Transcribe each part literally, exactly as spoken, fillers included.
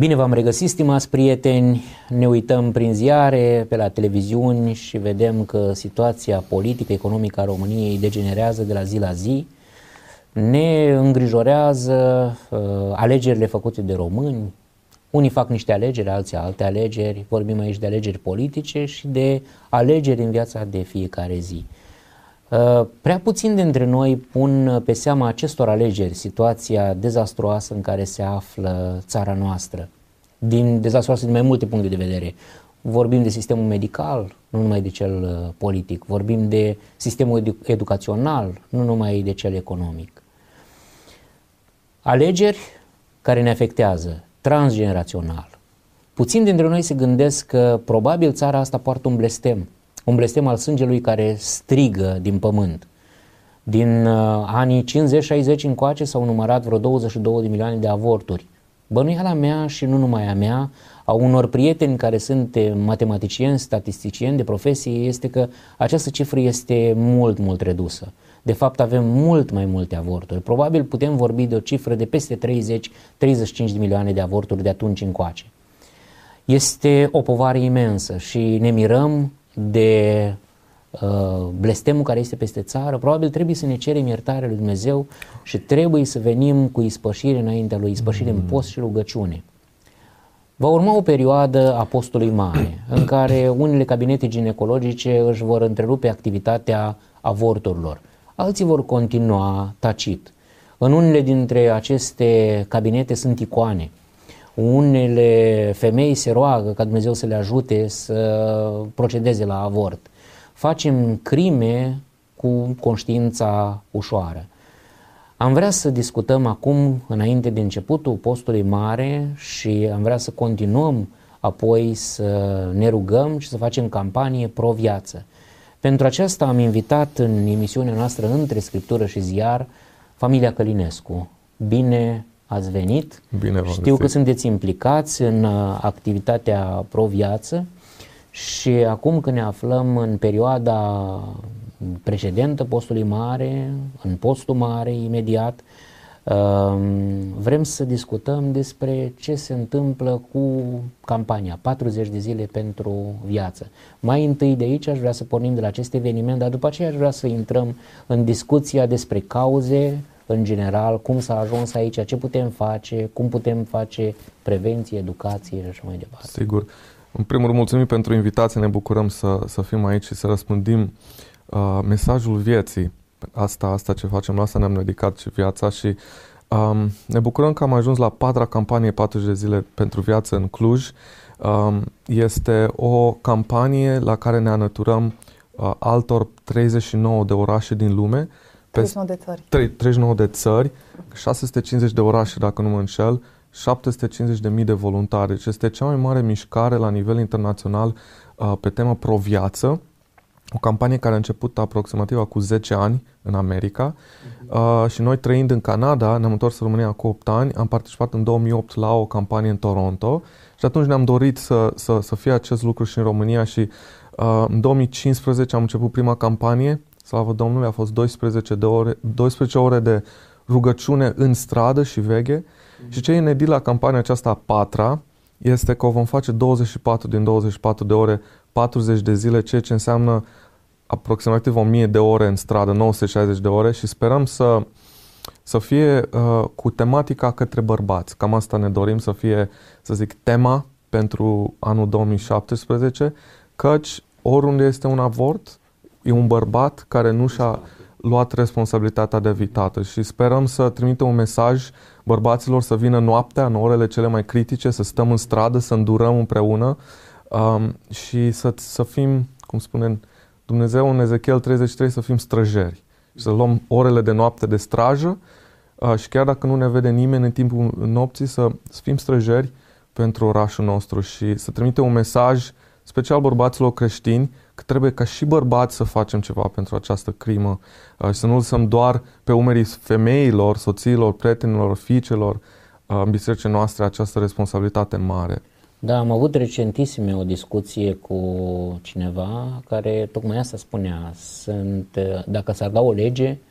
Bine v-am regăsit, stimați prieteni, ne uităm prin ziare, pe la televiziuni și vedem că situația politică, economică a României degenerează de la zi la zi. Ne îngrijorează uh, alegerile făcute de români. Unii fac niște alegeri, alții alte alegeri. Vorbim aici de alegeri politice și de alegeri în viața de fiecare zi. Uh, prea puțin dintre noi pun pe seama acestor alegeri situația dezastruoasă în care se află țara noastră. Din dezastruoasă din mai multe puncte de vedere. Vorbim de sistemul medical, nu numai de cel uh, politic. Vorbim de sistemul edu- educațional, nu numai de cel economic. Alegeri care ne afectează transgenerațional. Puțin dintre noi se gândesc că probabil țara asta poartă un blestem, un blestem al sângelui care strigă din pământ. Din uh, anii cincizeci șaizeci încoace s-au numărat vreo douăzeci și două de milioane de avorturi. Bănuiala mea și nu numai a mea, a unor prieteni care sunt matematicieni, statisticieni de profesie, este că această cifră este mult, mult redusă. De fapt avem mult mai multe avorturi. Probabil putem vorbi de o cifră de peste treizeci treizeci și cinci de milioane de avorturi de atunci încoace. Este o povară imensă și ne mirăm de uh, blestemul care este peste țară. Probabil trebuie să ne cerem iertarea lui Dumnezeu și trebuie să venim cu ispășire înaintea lui, ispășire mm. în post și rugăciune. Va urma o perioadă a postului mare, în care unele cabinete ginecologice își vor întrerupe activitatea avorturilor. Alții vor continua tacit. În unele dintre aceste cabinete sunt icoane. Unele femei se roagă ca Dumnezeu să le ajute să procedeze la avort. Facem crime cu conștiința ușoară. Am vrea să discutăm acum, înainte de începutul postului mare, și am vrea să continuăm apoi să ne rugăm și să facem campanie pro-viață. Pentru aceasta am invitat în emisiunea noastră Între Scriptură și Ziar familia Călinescu. Bine ați venit! Bine v-am Știu găsit. că sunteți implicați în activitatea pro-viață și acum când ne aflăm în perioada precedentă postului mare, în postul mare imediat, vrem să discutăm despre ce se întâmplă cu campania patruzeci de zile pentru viață. Mai întâi de aici aș vrea să pornim de la acest eveniment, dar după aceea aș vrea să intrăm în discuția despre cauze, în general, cum s-a ajuns aici, ce putem face, cum putem face prevenție, educație și așa mai departe. Sigur. În primul rând, mulțumim pentru invitație, ne bucurăm să, să fim aici și să răspândim uh, mesajul vieții. Asta, asta ce facem, la asta ne-am dedicat și viața și um, ne bucurăm că am ajuns la patra campanie patruzeci de zile pentru viață în Cluj. Um, este o campanie la care ne alăturăm uh, altor treizeci și nouă de orașe din lume. treizeci și nouă de țări. treizeci și nouă de țări, șase sute cincizeci de orașe, dacă nu mă înșel, șapte sute cincizeci de mii de voluntari. Deci este cea mai mare mișcare la nivel internațional uh, pe temă pro-viață. O campanie care a început aproximativ acum zece ani în America uh, și noi trăind în Canada, ne-am întors în România cu opt ani, am participat în două mii opt la o campanie în Toronto și atunci ne-am dorit să, să, să fie acest lucru și în România și uh, în două mii cincisprezece am început prima campanie, slavă Domnului, a fost doisprezece, de ore, doisprezece ore de rugăciune în stradă și veghe mm-hmm. și ce e inedit la campania aceasta a patra este că o vom face douăzeci și patru din douăzeci și patru de ore, patruzeci de zile, ceea ce înseamnă aproximativ o mie de ore în stradă, nouă sute șaizeci de ore și sperăm să, să fie uh, cu tematica către bărbați. Cam asta ne dorim să fie, să zic, tema pentru anul două mii șaptesprezece, căci oriunde este un avort, e un bărbat care nu și-a luat responsabilitatea de evitată și sperăm să trimită un mesaj bărbaților să vină noaptea, în orele cele mai critice, să stăm în stradă, să îndurăm împreună um, și să, să fim, cum spune Dumnezeu în Ezechiel treizeci și trei, să fim străjeri. Și să luăm orele de noapte de strajă uh, și chiar dacă nu ne vede nimeni în timpul nopții, să, să fim străjeri pentru orașul nostru și să trimitem un mesaj special bărbaților creștini că trebuie ca și bărbați să facem ceva pentru această crimă uh, și să nu lăsăm doar pe umerii femeilor, soțiilor, prietenilor, fiicelor uh, în bisericile noastre această responsabilitate mare. Da, am avut recentisime o discuție cu cineva care tocmai asta spunea. Sunt, dacă s-ar da o lege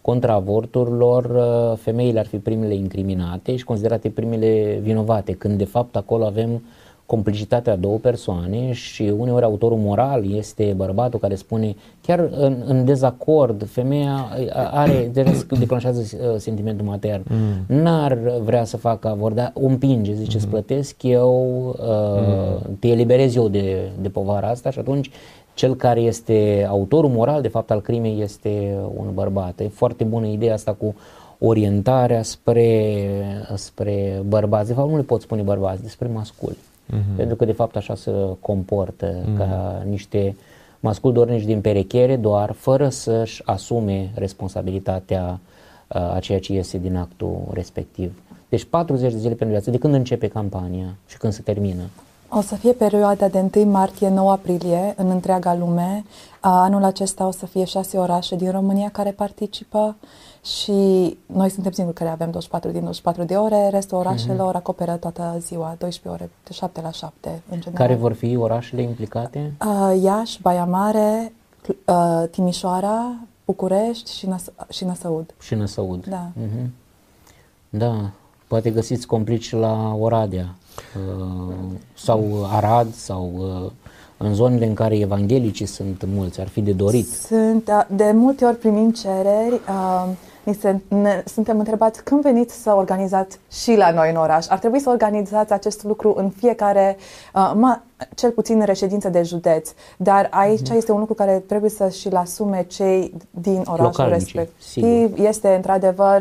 contra avorturilor, femeile ar fi primele incriminate și considerate primele vinovate, când de fapt acolo avem complicitatea a două persoane și uneori autorul moral este bărbatul care spune, chiar în, în dezacord, femeia are, declanșează sentimentul matern, mm. n-ar vrea să facă avort, dar o împinge, zice, mm. îți plătesc eu, uh, mm. te eliberez eu de, de povara asta și atunci cel care este autorul moral, de fapt, al crimei este un bărbat. E foarte bună ideea asta cu orientarea spre, spre bărbați. De fapt, nu le pot spune bărbați, despre masculi. Mm-hmm. Pentru că, de fapt, așa se comportă mm-hmm. ca niște masculi dornici din perechere, doar fără să-și asume responsabilitatea uh, a ceea ce iese din actul respectiv. Deci patruzeci de zile pentru viață. De când începe campania și când se termină? O să fie perioada de întâi martie nouă aprilie în întreaga lume. Anul acesta o să fie șase orașe din România care participă și noi suntem singuri care avem douăzeci și patru din douăzeci și patru de ore, restul orașelor mm-hmm. acoperă toată ziua, doisprezece ore, de șapte la șapte în general. Care vor fi orașele implicate? Uh, Iași, Baia Mare, uh, Timișoara, București și, Năs- și Năsăud. Și Năsăud. Da. Mm-hmm. Da, poate găsiți complici la Oradea uh, sau Arad sau uh, în zonele în care evanghelicii sunt mulți, ar fi de dorit. Sunt, de multe ori primim cereri, uh, ni se, ne, suntem întrebați când veniți să organizați și la noi în oraș. Ar trebui să organizați acest lucru în fiecare, uh, ma, cel puțin în reședință de județ, dar aici uh-huh. este un lucru care trebuie să și-l asume cei din orașul localnici, respectiv. sigur. Este într-adevăr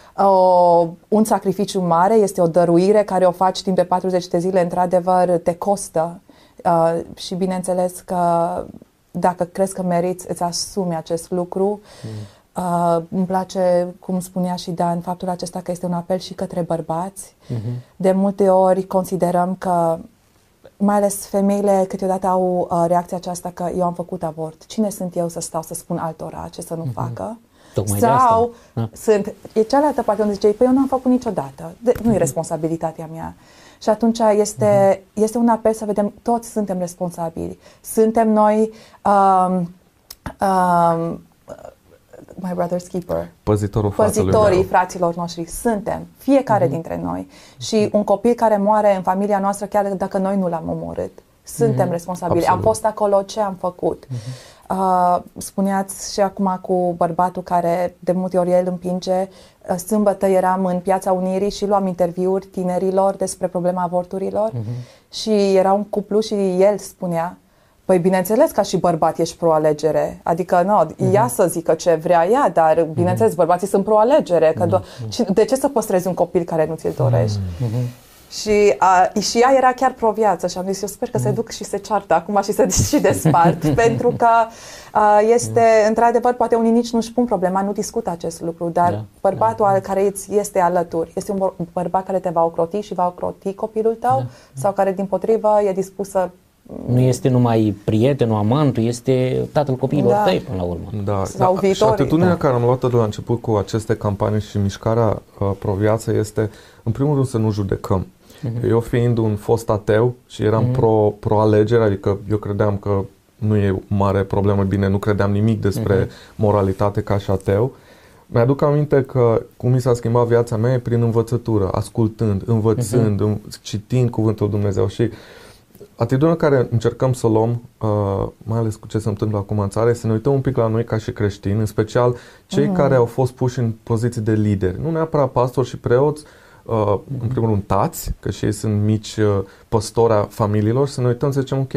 O, un sacrificiu mare, este o dăruire care o faci timp de patruzeci de zile, într-adevăr te costă uh, și bineînțeles că dacă crezi că meriți, îți asumi acest lucru. Mm. Uh, îmi place, cum spunea și Dan, faptul acesta că este un apel și către bărbați. Mm-hmm. De multe ori considerăm că, mai ales femeile câteodată au uh, reacția aceasta că eu am făcut avort. Cine sunt eu să stau să spun altora ce să nu mm-hmm. facă? Tocmai Sau sunt, e cealaltă parte unde zice, păi eu n-am făcut niciodată, de, nu e responsabilitatea mea. Și atunci este, mm-hmm. este un apel să vedem, toți suntem responsabili. Suntem noi, um, um, my brother's keeper, păzitorul păzitorii fraților noștri. Suntem, fiecare mm-hmm. dintre noi. Și un copil care moare în familia noastră, chiar dacă noi nu l-am omorât, suntem mm-hmm. responsabili. Absolut. Am fost acolo, ce am făcut? Mm-hmm. Uh, spuneați și acum cu bărbatul care de multe ori el împinge. Uh, sâmbătă eram în Piața Unirii și luam interviuri tinerilor despre problema avorturilor uh-huh. și era un cuplu și el spunea, păi bineînțeles ca și bărbat ești pro-alegere, adică nu, uh-huh. ea să zică ce vrea ea, dar bineînțeles uh-huh. bărbații sunt pro-alegere, că uh-huh. do- de ce să păstrezi un copil care nu ți-l dorești? Uh-huh. Și, a, și ea era chiar pro-viață și am zis, eu sper că mm. se duc și se ceartă acum și se și despart, pentru că a, este, mm. într-adevăr, poate unii nici nu-și pun problema, nu discută acest lucru, dar da, bărbatul da, da. care îți este alături, este un bărbat care te va ocroti și va ocroti copilul tău, da, sau care, din potrivă, e dispus să... Nu este numai prietenul, amantul, este tatăl copiilor da. tăi, până la urmă. Da, sau da. viitorii. Și atitudinea da. care am luat-o de la început cu aceste campanii și mișcarea uh, pro-viață este, în primul rând, să nu judecăm. Uh-huh. Eu fiind un fost ateu și eram uh-huh. pro, pro-alegere, adică eu credeam că nu e mare problemă, bine, nu credeam nimic despre uh-huh. moralitate ca și ateu. Mi-aduc aminte că cum mi s-a schimbat viața mea e prin învățătură, ascultând, învățând, uh-huh. citind Cuvântul Dumnezeu și atitudinea care încercăm să o luăm, uh, mai ales cu ce se întâmplă acum în țară, să ne uităm un pic la noi ca și creștini, în special cei uh-huh. care au fost puși în poziții de lideri, nu neapărat pastori și preoți, Uh, mm-hmm. în primul rând tați, că și ei sunt mici uh, păstori a familiilor, să ne uităm să zicem, ok,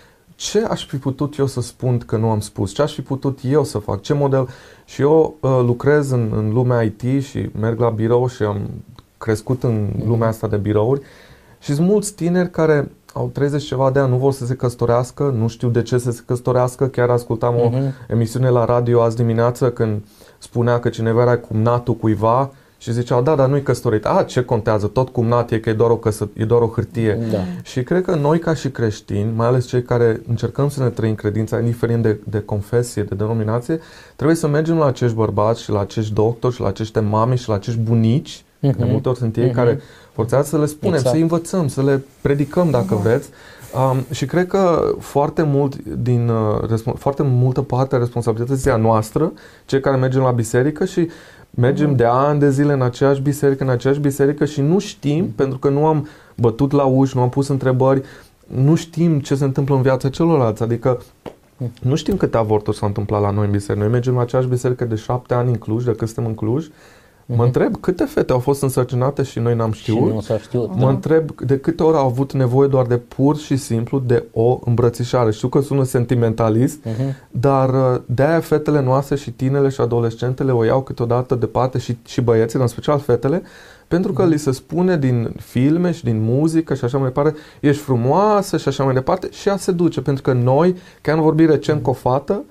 ce aș fi putut eu să spun că nu am spus? Ce aș fi putut eu să fac? Ce model? Și eu uh, lucrez în, în lumea I T și merg la birou și am crescut în mm-hmm. lumea asta de birouri și sunt mulți tineri care au treizeci ceva de ani, nu vor să se căsătorească, nu știu de ce să se căsătorească. Chiar ascultam mm-hmm. o emisiune la radio azi dimineață când spunea că cineva era cumnatul cuiva și ziceau, da, dar nu-i căsătorit. A, ce contează? Tot cumnat e că e doar o, căsă, e doar o hârtie. Da. Și cred că noi ca și creștini, mai ales cei care încercăm să ne trăim credința, indiferent de, de confesie, de denominație, trebuie să mergem la acești bărbați și la acești doctori și la acești mame și la acești bunici, uh-huh. de multe ori sunt ei uh-huh. care forțează să le spunem, exact. să-i învățăm, să le predicăm dacă uh-huh. vreți, Um, și cred că foarte mult din uh, foarte multă parte a responsabilității a noastră, cei care mergem la biserică și mergem mm-hmm. de ani de zile în aceeași biserică, în aceeași biserică și nu știm, mm-hmm. pentru că nu am bătut la uși, nu am pus întrebări, nu știm ce se întâmplă în viața celorlalți, adică nu știm câte avorturi s-au întâmplat la noi în biserică. Noi mergem la aceeași biserică de șapte ani în Cluj, de când suntem în Cluj. Mă uh-huh. întreb câte fete au fost însărcinate și noi n-am știut. Și nu s-a știut. Mă da. întreb de câte ori au avut nevoie doar de pur și simplu de o îmbrățișare. Știu că sună sentimentalist, uh-huh. dar de-aia fetele noastre și tinele și adolescentele o iau câteodată departe și, și băieții, în special fetele, pentru că uh-huh. li se spune din filme și din muzică și așa mai departe, ești frumoasă și așa mai departe și ea se duce. Pentru că noi, chiar am vorbit recent uh-huh. cu o fată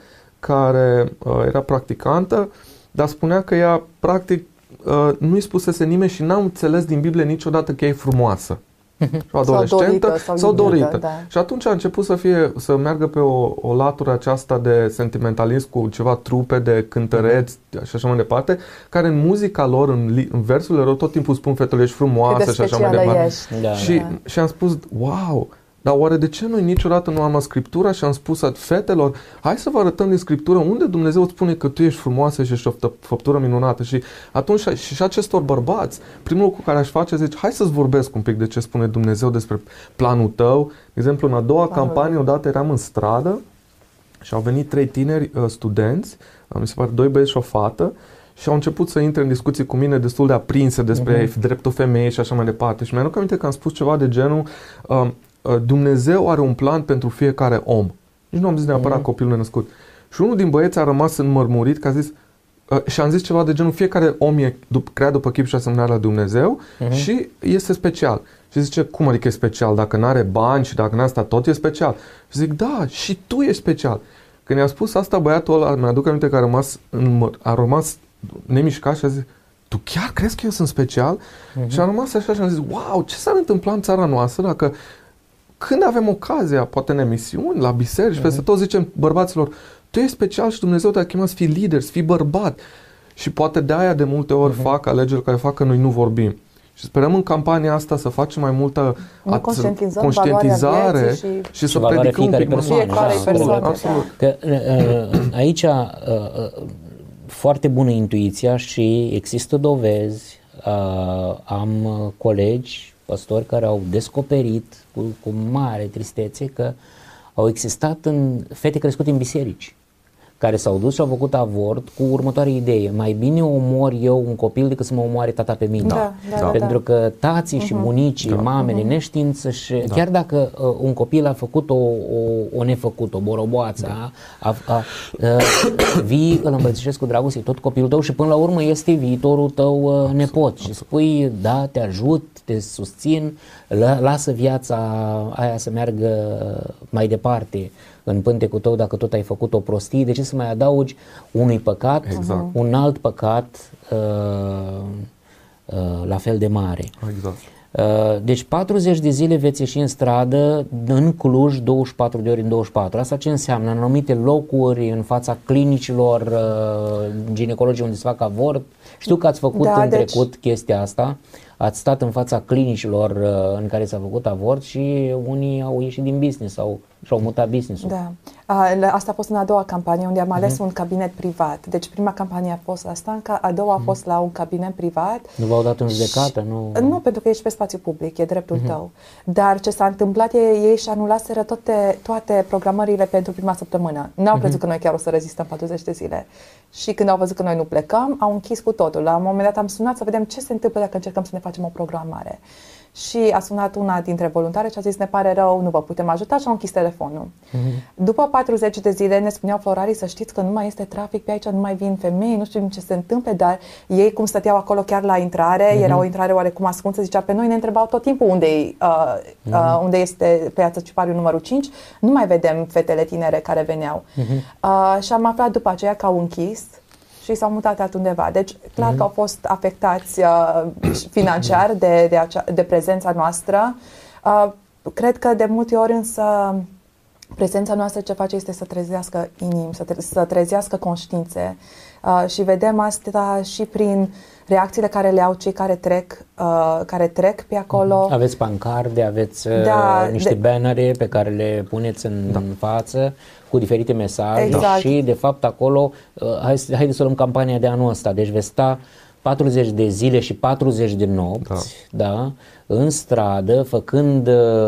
care uh, era practicantă, dar spunea că ea practic Uh, nu-i spusese nimeni și n-am înțeles din Biblie niciodată că e frumoasă. O adolescentă sau dorită. Sau sau dorită. Da. Și atunci a început să fie să meargă pe o, o latură aceasta de sentimentalism cu ceva trupe de cântăreți și așa mai departe, care în muzica lor, în, în versurile lor, tot timpul spun fetele ești frumoasă și așa mai departe. Da, și, da. și am spus, wow! Dar oare de ce noi niciodată nu am luat Scriptura și am spus fetelor, hai să vă arătăm din Scriptură unde Dumnezeu îți spune că tu ești frumoasă și ești o făptură minunată. Și atunci și, și acestor bărbați, primul lucru care aș face, zice, hai să-ți vorbesc un pic de ce spune Dumnezeu despre planul tău. De exemplu, în a doua planul campanie, odată eram în stradă și au venit trei tineri uh, studenți, mi se pare doi băieți și o fată, și au început să intre în discuții cu mine destul de aprinse despre uh-huh. dreptul femeii și așa mai departe. Și mi-aduc aminte că am spus ceva de genul, uh, Dumnezeu are un plan pentru fiecare om. Nici nu am zis neapărat mm-hmm. copilul născut. Și unul din băieți a rămas înmărmurit că a zis, uh, și am zis ceva de genul, fiecare om e dup- creat după chip și asemănarea la Dumnezeu mm-hmm. și este special. Și zice, cum adică e special? Dacă n-are bani și dacă n-asta tot e special. Și zic, da, și tu ești special. Când i-a spus asta, băiatul ăla, mi-aduc aminte că a rămas, în, a rămas nemișcat și a zis, tu chiar crezi că eu sunt special? Mm-hmm. Și a rămas așa și am zis, wow, ce s-ar întâmpla în țara noastră dacă când avem ocazia, poate în emisiuni, la biserici, uh-huh. peste tot zicem bărbaților, tu ești special și Dumnezeu te-a chemat să fii lider, să fii bărbat. Și poate de aia de multe ori uh-huh. fac alegeri care fac că noi nu vorbim. Și sperăm în campania asta să facem mai multă at- conștientizare și, și să predicăm un pic persoană, fiecare da, persoană. Absolut. Că, aici foarte bună intuiția și există dovezi. Am colegi păstori care au descoperit cu, cu mare tristețe că au existat în fete crescute în biserici care s-au dus și au făcut avort cu următoarea idee: mai bine omor eu un copil decât să mă omoare tata pe mine. Da, da, pentru da. că tații uh-huh. și bunicii, da. mamele, uh-huh. neștiind să-și, da. chiar dacă uh, un copil a făcut o, o, o nefăcut, o boroboață, da. a, a, a, uh, vii, îl îmbrățișezi cu dragoste, tot copilul tău și până la urmă este viitorul tău uh, nepot. Și spui, da, te ajut, te susțin, lă, lasă viața aia să meargă mai departe în pântecul tău dacă tot ai făcut o prostie. De ce să mai adaugi unui păcat, exact. un alt păcat uh, uh, la fel de mare? Exact. Uh, deci patruzeci de zile veți ieși în stradă în Cluj douăzeci și patru de ori în douăzeci și patru. Asta ce înseamnă? În anumite locuri, în fața clinicilor uh, ginecologice unde se fac avort. Știu că ați făcut da, în deci... trecut chestia asta. Ați stat în fața clinicilor uh, în care s-a făcut avort și unii au ieșit din business sau și-au mutat business-ul. Da. Uh, asta a fost în a doua campanie unde am ales uh-huh. un cabinet privat. Deci prima campanie a fost la Stanca, a doua uh-huh. a fost la un cabinet privat. Nu v-au dat în judecată? Nu, nu, pentru că ești pe spațiu public, e dreptul uh-huh. tău. Dar ce s-a întâmplat e, ei și anulaseră toate, toate programările pentru prima săptămână. N-au uh-huh. crezut că noi chiar o să rezistăm patruzeci de zile. Și când au văzut că noi nu plecăm, au închis cu totul. La un moment dat am sunat să vedem ce se întâmplă dacă încercăm să ne facem o programare. Și a sunat una dintre voluntare și a zis, ne pare rău, nu vă putem ajuta, și au închis telefonul. Uh-huh. După patruzeci de zile ne spuneau florarii, să știți că nu mai este trafic pe aici, nu mai vin femei, nu știu ce se întâmple, dar ei cum stăteau acolo chiar la intrare, uh-huh. era o intrare oarecum ascunsă, zicea, pe noi ne întrebau tot timpul unde, uh, uh, uh-huh. unde este Piața Cipariu numărul cinci, nu mai vedem fetele tinere care veneau. Uh-huh. Uh, și am aflat după aceea că au închis și s-au mutat altundeva. Deci, clar mm-hmm. că au fost afectați uh, financiar de, de, acea, de prezența noastră. Uh, cred că de multe ori însă prezența noastră ce face este să trezească inimi, să, tre- să trezească conștiințe uh, și vedem asta și prin reacțiile care le au cei care trec, uh, care trec pe acolo. Aveți pancarde, aveți uh, Da, niște de- bannere pe care le puneți în Da. față cu diferite mesaje Exact. și de fapt acolo, uh, hai, haideți să luăm campania de anul ăsta, deci veți sta patruzeci de zile și patruzeci de nopți, da, da în stradă, făcând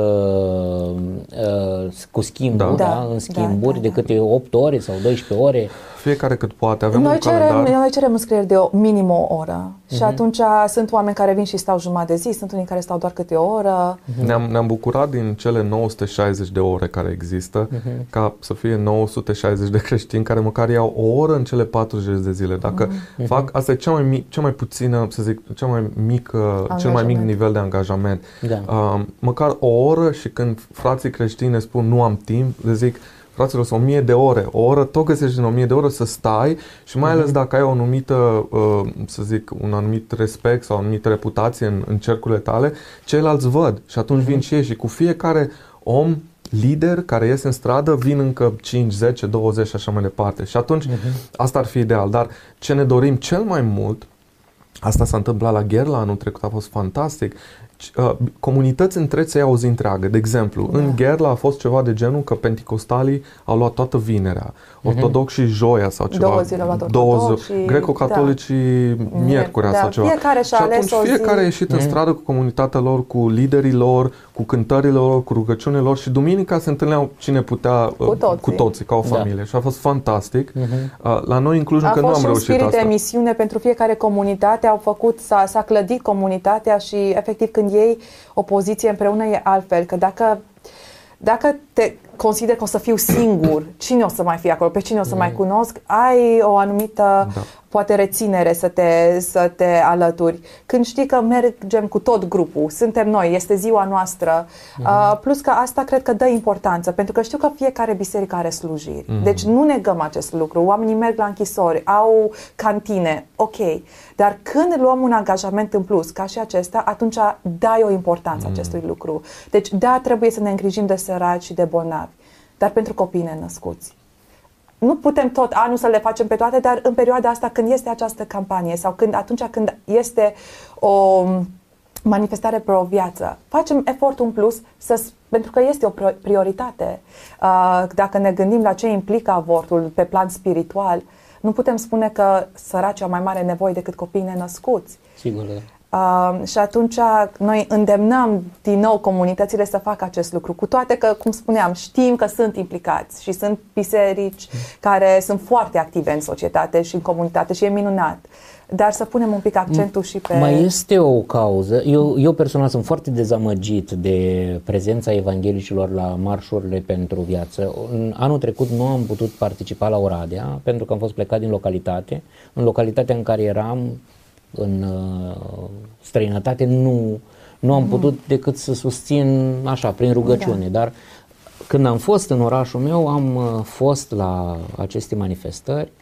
uh, uh, cu schimburi, Da. da. Da, în schimburi da, de da. câte opt ore sau doisprezece ore. Fiecare cât poate. Avem Noi un cerem, calendar. noi cerem înscrieri de o, minim o oră uh-huh. și atunci sunt oameni care vin și stau jumătate de zi, sunt unii care stau doar câte o oră. Uh-huh. Ne-am, ne-am bucurat din cele nouă sute șaizeci de ore care există, uh-huh. ca să fie nouă sute șaizeci de creștini care măcar iau o oră în cele patruzeci de zile. Dacă uh-huh. fac, asta e cea mai, mic, cea mai puțină, să zic, cea mai mică, cel mai mic nivel de angajament. Da. Uh, măcar o oră și când frații creștini ne spun nu am timp, le zic, fraților, sunt o mie de ore. O oră tot găsești din o mie de ore să stai și mai ales dacă ai o anumită, uh, să zic, un anumit respect sau o anumită reputație în, în cercurile tale, ceilalți văd și atunci vin și ei și cu fiecare om lider care iese în stradă vin încă cinci, zece, douăzeci și așa mai departe. Și atunci asta ar fi ideal. Dar ce ne dorim cel mai mult, asta s-a întâmplat la Gherla anul trecut, a fost fantastic. Uh, comunități întregi se iau o zi întreagă. De exemplu, da. în Gherla a fost ceva de genul că penticostalii au luat toată vinerea, ortodoxii joia sau ceva. Două zile au luat două ortodoxi, zi, greco-catolicii da. miercurea da. sau ceva. Fiecare și-a și ales atunci o zi. fiecare a ieșit în stradă cu comunitatea lor, cu liderii lor, cu cântările lor, cu rugăciunile lor și duminica se întâlneau cine putea cu toții, cu toții ca o familie. Da. Și a fost fantastic. Uh, la noi în Cluj încă a nu am fost reușit și un spirit asta. de misiune pentru fiecare comunitate, au făcut, s-a, s-a clădit comunitatea și efectiv când iei o poziție împreună e altfel, că dacă dacă te consideri că o să fiu singur, cine o să mai fie acolo, pe cine o să mm. mai cunosc, ai o anumită, da. poate reținere să te, să te alături. Când știi că mergem cu tot grupul, suntem noi, este ziua noastră, mm. uh, plus că asta cred că dă importanță, pentru că știu că fiecare biserică are slujiri. Mm. Deci nu negăm acest lucru. Oamenii merg la închisori, au cantine, ok. Dar când luăm un angajament în plus, ca și acesta, atunci dai o importanță mm. acestui lucru. Deci da, trebuie să ne îngrijim de săraci și de bolnavi, dar pentru copii nenăscuți. Nu putem tot anul să le facem pe toate, dar în perioada asta când este această campanie sau când atunci când este o manifestare pro-viață, facem efortul în plus să, pentru că este o prioritate. Dacă ne gândim la ce implică avortul pe plan spiritual, nu putem spune că săracii au mai mare nevoie decât copiii nenăscuți. Sigur, da. Uh, și atunci noi îndemnăm din nou comunitățile să facă acest lucru, cu toate că, cum spuneam, știm că sunt implicați și sunt biserici care sunt foarte active în societate și în comunitate și e minunat, dar să punem un pic accentul și pe... Mai este o cauză, eu, eu personal sunt foarte dezamăgit de prezența evanghelicilor la marșurile pentru viață. În anul trecut nu am putut participa la Oradea pentru că am fost plecat din localitate, în localitatea în care eram în uh, străinătate nu, nu am putut decât să susțin așa, prin rugăciune, da. Dar când am fost în orașul meu am uh, fost la aceste manifestări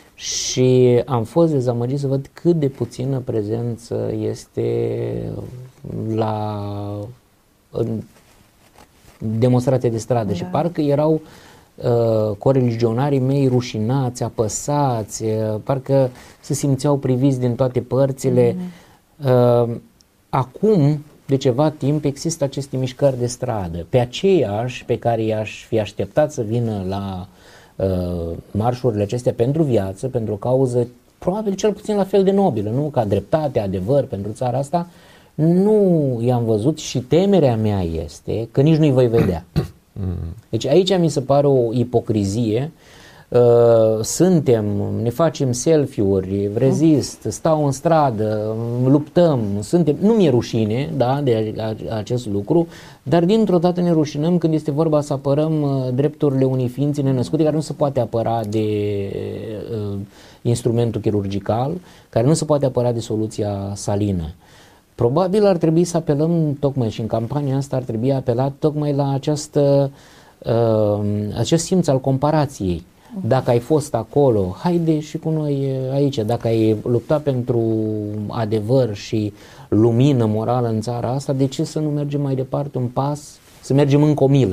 și am fost dezamăgit să văd cât de puțină prezență este la în demonstrație de stradă, da. Și parcă erau Uh, coreligionarii mei rușinați, apăsați, uh, parcă se simțeau priviți din toate părțile. Mm-hmm. Uh, acum, de ceva timp, există aceste mișcări de stradă, pe aceiași pe care i-aș fi așteptat să vină la uh, marșurile acestea pentru viață, pentru o cauză probabil cel puțin la fel de nobilă, nu? Ca dreptate, adevăr pentru țara asta. Nu i-am văzut și temerea mea este că nici nu-i voi vedea. Deci aici mi se pare o ipocrizie. Uh, suntem, ne facem selfie-uri, rezist, stau în stradă, luptăm, suntem, nu mi-e rușine, da, de acest lucru, dar dintr-o dată ne rușinăm când este vorba să apărăm uh, drepturile unei ființe nenăscute care nu se poate apăra de uh, instrumentul chirurgical, care nu se poate apăra de soluția salină. Probabil ar trebui să apelăm tocmai și în campania asta ar trebui apelat tocmai la această, uh, acest simț al comparației. Dacă ai fost acolo, haide și cu noi aici. Dacă ai luptat pentru adevăr și lumină morală în țara asta, de ce să nu mergem mai departe un pas, să mergem în comilă?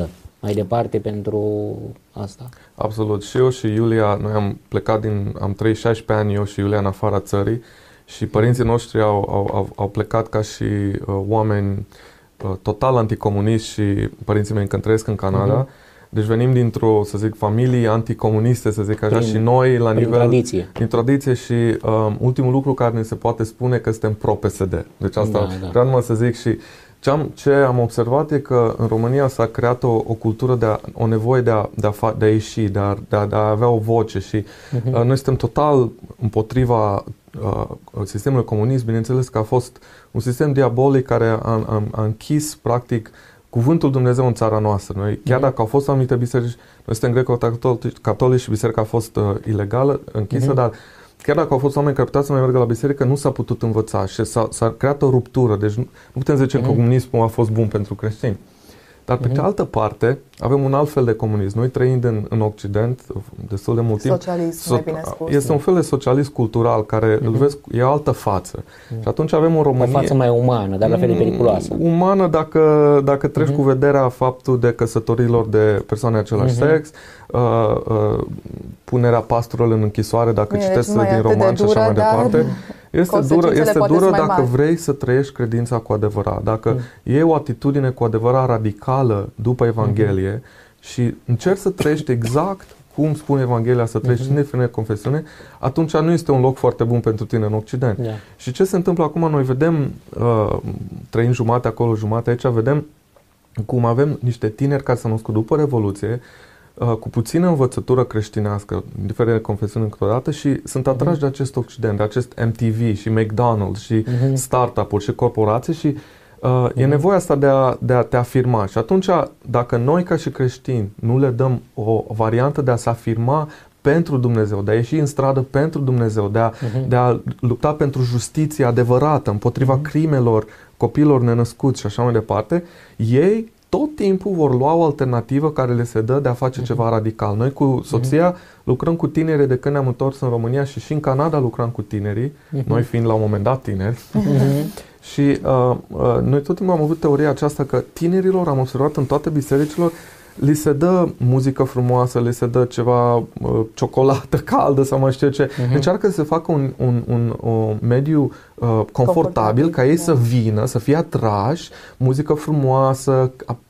mai departe pentru asta. Absolut. Și eu și Iulia, noi am plecat din, am trăit șaisprezece ani, eu și Iulia, în afara țării și părinții noștri au, au, au plecat ca și uh, oameni uh, total anticomuniști și părinții mei încă trăiesc în Canada. Uh-huh. Deci venim dintr-o, să zic, familii anticomuniste, să zic așa, prin, și noi la nivel... tradiție. Din tradiție și um, ultimul lucru care ne se poate spune că suntem pro-P S D. Deci asta da, da. vreau numai să zic și ce am, ce am observat e că în România s-a creat o, o cultură, de a, o nevoie de a, de a, fa, de a ieși, de a, de, a, de a avea o voce și uh-huh. uh, noi suntem total împotriva uh, sistemului comunist. Bineînțeles că a fost un sistem diabolic care a, a, a închis practic Cuvântul Dumnezeu în țara noastră. Noi, chiar dacă au fost anumite biserici, noi suntem greco-catolici și biserica a fost uh, ilegală, închisă, uh-huh. dar chiar dacă au fost oameni care puteau să mai meargă la biserică, nu s-a putut învăța și s-a, s-a creat o ruptură. Deci nu, nu putem zice uh-huh. că comunismul a fost bun pentru creștini. Dar pe uh-huh. cealaltă parte, avem un alt fel de comunism. Noi trăind în, în Occident, destul de mult timp, socialism, mai bine spus. Este un fel de socialism cultural care uh-huh. îl vezi, e o altă față. Uh-huh. Și atunci avem o România... O față mai umană, dar la fel de periculoasă. Umană dacă, dacă treci uh-huh. cu vederea faptul de căsătorilor de persoane același uh-huh. sex, uh, uh, punerea pastorilor în închisoare, dacă Bine, citești deci din roman și așa mai departe. Este dură, este dură dacă mari. vrei să trăiești credința cu adevărat. Dacă mm. e o atitudine cu adevărat radicală după Evanghelie mm-hmm. și încerci să trăiești exact cum spune Evanghelia să trăiești mm-hmm. indiferent de confesiune, atunci nu este un loc foarte bun pentru tine în Occident. Yeah. Și ce se întâmplă acum? Noi vedem, uh, trăim jumate acolo, jumate aici, vedem cum avem niște tineri care s-au născut după Revoluție, cu puțină învățătură creștinească, indiferent de confesiune încă o dată, și sunt atrași uh-huh. de acest Occident, de acest M T V și McDonald's și uh-huh. startup-uri și corporații și uh, uh-huh. e nevoia asta de a, de a te afirma. Și atunci, dacă noi ca și creștini nu le dăm o variantă de a se afirma pentru Dumnezeu, de a ieși în stradă pentru Dumnezeu, de a, uh-huh. de a lupta pentru justiție adevărată, împotriva uh-huh. crimelor copiilor nenăscuți și așa mai departe, ei tot timpul vor lua o alternativă care le se dă de a face uh-huh. ceva radical. Noi cu soția uh-huh. lucrăm cu tineri de când ne-am întors în România și și în Canada lucram cu tinerii, uh-huh. noi fiind la un moment dat tineri. Uh-huh. și uh, uh, noi tot timpul am avut teoria aceasta că tinerilor, am observat în toate bisericilor, li se dă muzică frumoasă, li se dă ceva, uh, ciocolată caldă sau mai știu ce. Uh-huh. Încearcă să facă un, un, un, un mediu uh, confortabil, confortabil ca ei da. să vină, să fie atrași, muzică frumoasă,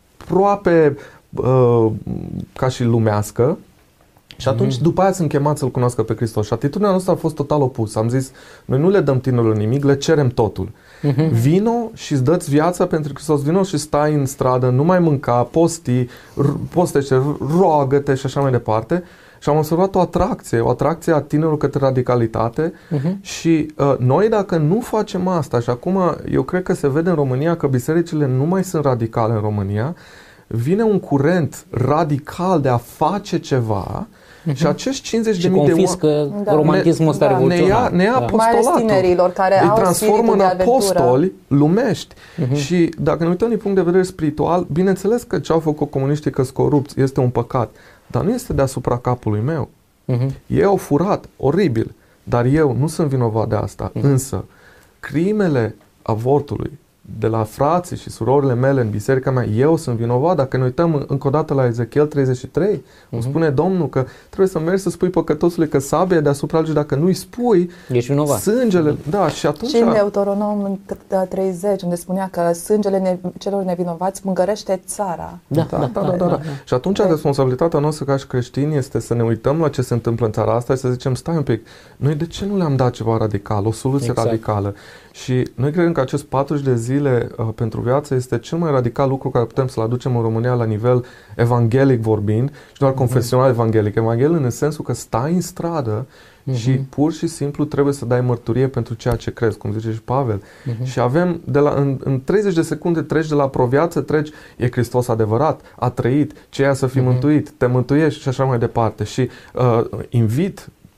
aproape uh, ca și lumească. Și atunci, mm-hmm. după aia sunt chemați să-L cunoască pe Hristos. Și atitudinea noastră a fost total opusă. Am zis, noi nu le dăm tinerilor nimic, le cerem totul. Mm-hmm. Vino și îți dă-ți viața pentru Hristos. Vino și stai în stradă, nu mai mânca, posti, postește, roagă-te și așa mai departe. Și am observat o atracție, o atracție a tinerilor către radicalitate uh-huh. și uh, noi dacă nu facem asta, și acum eu cred că se vede în România că bisericile nu mai sunt radicale în România, vine un curent radical de a face ceva uh-huh. și acești cincizeci de mii de oameni da. romantismul ăsta da. ne ia, ne ia da. apostolatul, tinerilor care îi au transformă în apostoli lumești uh-huh. și dacă ne uităm din punct de vedere spiritual, bineînțeles că ce au făcut comuniștii că sunt corupți este un păcat, dar nu este deasupra capului meu. Uh-huh. Ei au furat, oribil, dar eu nu sunt vinovat de asta. Uh-huh. Însă, crimele avortului de la frații și surorile mele în biserica mea, eu sunt vinovat. Dacă ne uităm încă o dată la Ezechiel treizeci și trei, uh-huh. îmi spune Domnul că trebuie să mergi să spui păcătosului că sabia e deasupra lui, dacă nu-i spui, ești vinovat. Sângele, da, și atunci... Și în Deuteronom treizeci, unde spunea că sângele ne, celor nevinovați mângărește țara. Da, da, da. da, da, da, da, da. Și atunci de... responsabilitatea noastră ca și creștini este să ne uităm la ce se întâmplă în țara asta și să zicem, stai un pic, noi de ce nu le-am dat ceva radical, o soluție exact. radicală? Și noi credem că acest patruzeci de zile uh, pentru viață este cel mai radical lucru care putem să-l aducem în România la nivel evanghelic vorbind și doar uh-huh. confesional evanghelic. Evanghelie în sensul că stai în stradă uh-huh. și pur și simplu trebuie să dai mărturie pentru ceea ce crezi, cum zice și Pavel. Uh-huh. Și avem, de la, în, în treizeci de secunde treci de la pro-viață, treci, e Hristos adevărat, a trăit, ceea să fii uh-huh. mântuit, te mântuiești și așa mai departe. Și uh, invit